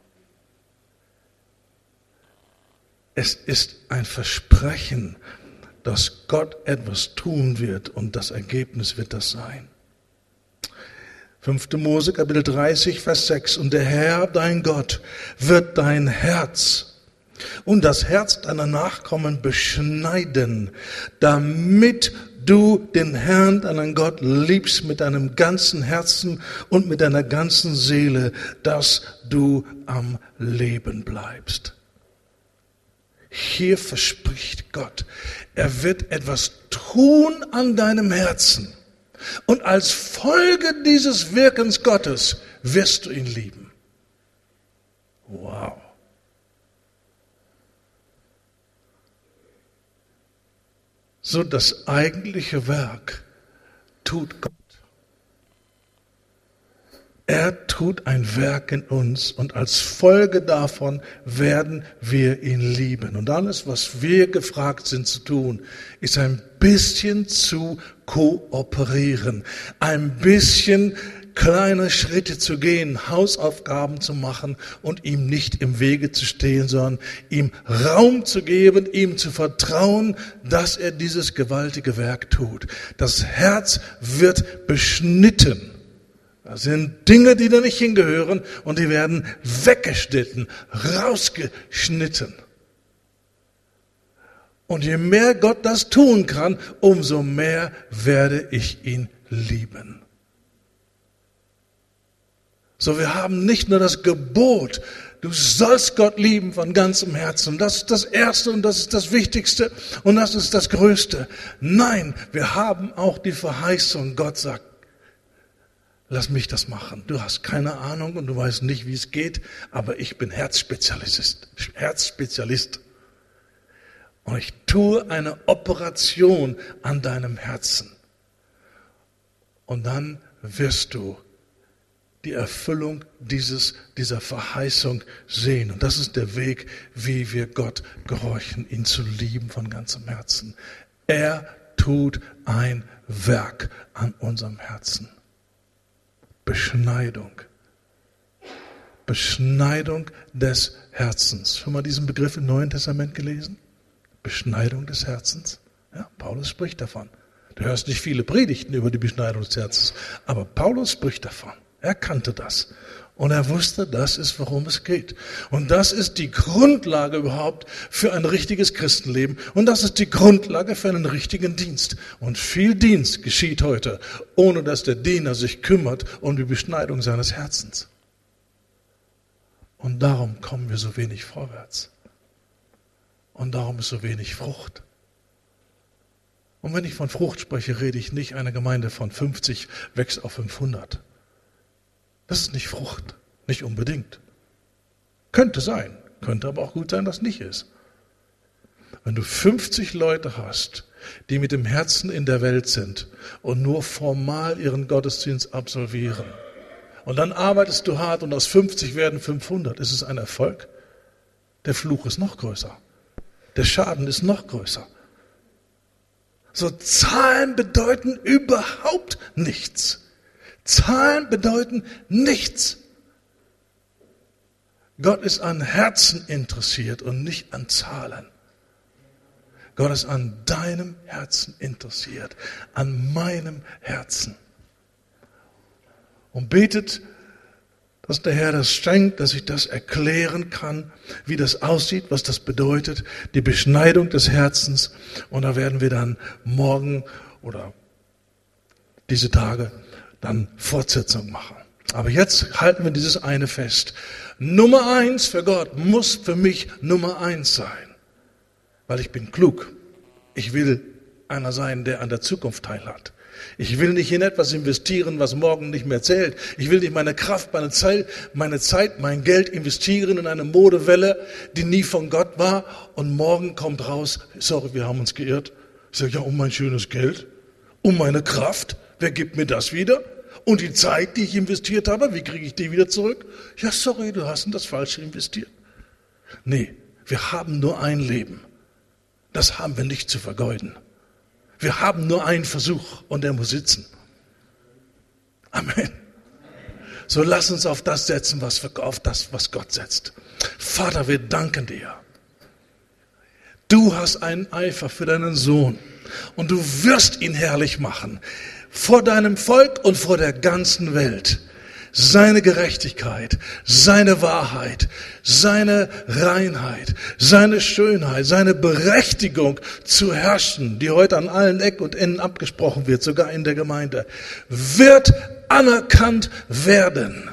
A: Es ist ein Versprechen, dass Gott etwas tun wird und das Ergebnis wird das sein. 5. Mose, Kapitel 30, Vers 6. Und der Herr, dein Gott, wird dein Herz und das Herz deiner Nachkommen beschneiden, damit du den Herrn, deinen Gott, liebst mit deinem ganzen Herzen und mit deiner ganzen Seele, dass du am Leben bleibst. Hier verspricht Gott, er wird etwas tun an deinem Herzen. Und als Folge dieses Wirkens Gottes wirst du ihn lieben. Wow. So, das eigentliche Werk tut Gott. Er tut ein Werk in uns und als Folge davon werden wir ihn lieben. Und alles, was wir gefragt sind zu tun, ist ein bisschen zu kooperieren, ein bisschen kleine Schritte zu gehen, Hausaufgaben zu machen und ihm nicht im Wege zu stehen, sondern ihm Raum zu geben, ihm zu vertrauen, dass er dieses gewaltige Werk tut. Das Herz wird beschnitten. Das sind Dinge, die da nicht hingehören und die werden weggeschnitten, rausgeschnitten. Und je mehr Gott das tun kann, umso mehr werde ich ihn lieben. So, wir haben nicht nur das Gebot, du sollst Gott lieben von ganzem Herzen. Das ist das Erste und das ist das Wichtigste und das ist das Größte. Nein, wir haben auch die Verheißung, Gott sagt, lass mich das machen. Du hast keine Ahnung und du weißt nicht, wie es geht, aber ich bin Herzspezialist. Und ich tue eine Operation an deinem Herzen. Und dann wirst du die Erfüllung dieser Verheißung sehen. Und das ist der Weg, wie wir Gott gehorchen, ihn zu lieben von ganzem Herzen. Er tut ein Werk an unserem Herzen. Beschneidung. Beschneidung des Herzens. Schon mal diesen Begriff im Neuen Testament gelesen? Beschneidung des Herzens. Ja, Paulus spricht davon. Du hörst nicht viele Predigten über die Beschneidung des Herzens, aber Paulus spricht davon. Er kannte das. Und er wusste, das ist, worum es geht. Und das ist die Grundlage überhaupt für ein richtiges Christenleben. Und das ist die Grundlage für einen richtigen Dienst. Und viel Dienst geschieht heute, ohne dass der Diener sich kümmert um die Beschneidung seines Herzens. Und darum kommen wir so wenig vorwärts. Und darum ist so wenig Frucht. Und wenn ich von Frucht spreche, rede ich nicht, eine Gemeinde von 50 wächst auf 500. Das ist nicht Frucht, nicht unbedingt. Könnte sein, könnte aber auch gut sein, dass nicht ist. Wenn du 50 Leute hast, die mit dem Herzen in der Welt sind und nur formal ihren Gottesdienst absolvieren, und dann arbeitest du hart und aus 50 werden 500, ist es ein Erfolg? Der Fluch ist noch größer. Der Schaden ist noch größer. So, Zahlen bedeuten überhaupt nichts. Zahlen bedeuten nichts. Gott ist an Herzen interessiert und nicht an Zahlen. Gott ist an deinem Herzen interessiert, an meinem Herzen. Und betet, dass der Herr das schenkt, dass ich das erklären kann, wie das aussieht, was das bedeutet, die Beschneidung des Herzens. Und da werden wir dann morgen oder diese Tage dann Fortsetzung machen. Aber jetzt halten wir dieses eine fest. Nummer 1 für Gott muss für mich Nummer 1 sein. Weil ich bin klug. Ich will einer sein, der an der Zukunft teilhat. Ich will nicht in etwas investieren, was morgen nicht mehr zählt. Ich will nicht meine Kraft, meine Zeit, mein Geld investieren in eine Modewelle, die nie von Gott war. Und morgen kommt raus, sorry, wir haben uns geirrt. Ich sage, ja, um mein schönes Geld, um meine Kraft. Wer gibt mir das wieder? Und die Zeit, die ich investiert habe, wie kriege ich die wieder zurück? Ja, sorry, du hast in das Falsche investiert. Nee, wir haben nur ein Leben. Das haben wir nicht zu vergeuden. Wir haben nur einen Versuch und der muss sitzen. Amen. So lass uns auf das setzen, was Gott setzt. Vater, wir danken dir. Du hast einen Eifer für deinen Sohn und du wirst ihn herrlich machen. Vor deinem Volk und vor der ganzen Welt. Seine Gerechtigkeit, seine Wahrheit, seine Reinheit, seine Schönheit, seine Berechtigung zu herrschen, die heute an allen Ecken und Enden abgesprochen wird, sogar in der Gemeinde, wird anerkannt werden.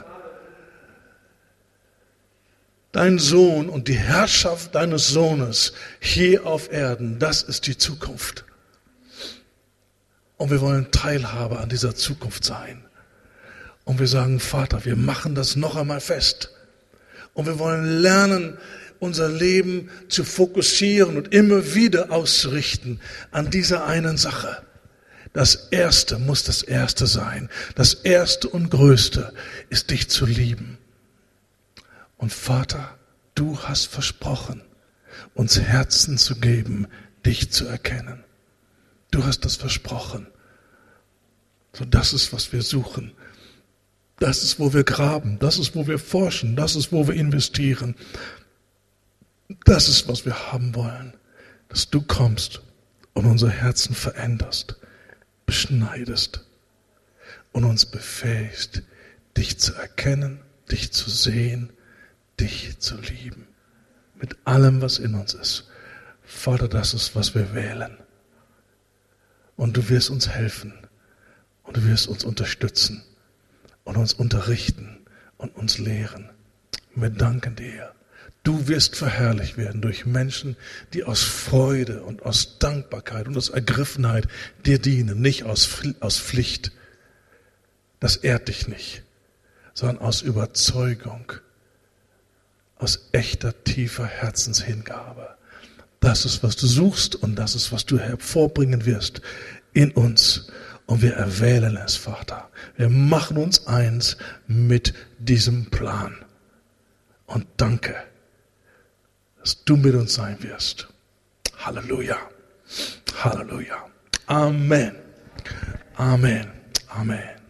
A: Dein Sohn und die Herrschaft deines Sohnes hier auf Erden, das ist die Zukunft. Und wir wollen Teilhaber an dieser Zukunft sein. Und wir sagen, Vater, wir machen das noch einmal fest. Und wir wollen lernen, unser Leben zu fokussieren und immer wieder auszurichten an dieser einen Sache. Das Erste muss das Erste sein. Das Erste und Größte ist, dich zu lieben. Und Vater, du hast versprochen, uns Herzen zu geben, dich zu erkennen. Du hast das versprochen. So, das ist, was wir suchen. Das ist, wo wir graben. Das ist, wo wir forschen. Das ist, wo wir investieren. Das ist, was wir haben wollen. Dass du kommst und unser Herzen veränderst, beschneidest und uns befähigst, dich zu erkennen, dich zu sehen, dich zu lieben. Mit allem, was in uns ist. Vater, das ist, was wir wählen. Und du wirst uns helfen. Und du wirst uns unterstützen. Und uns unterrichten und uns lehren. Wir danken dir. Du wirst verherrlicht werden durch Menschen, die aus Freude und aus Dankbarkeit und aus Ergriffenheit dir dienen. Nicht aus Pflicht. Das ehrt dich nicht. Sondern aus Überzeugung. Aus echter, tiefer Herzenshingabe. Das ist, was du suchst und das ist, was du hervorbringen wirst in uns. Und wir erwählen es, Vater. Wir machen uns eins mit diesem Plan. Und danke, dass du mit uns sein wirst. Halleluja. Halleluja. Amen. Amen. Amen.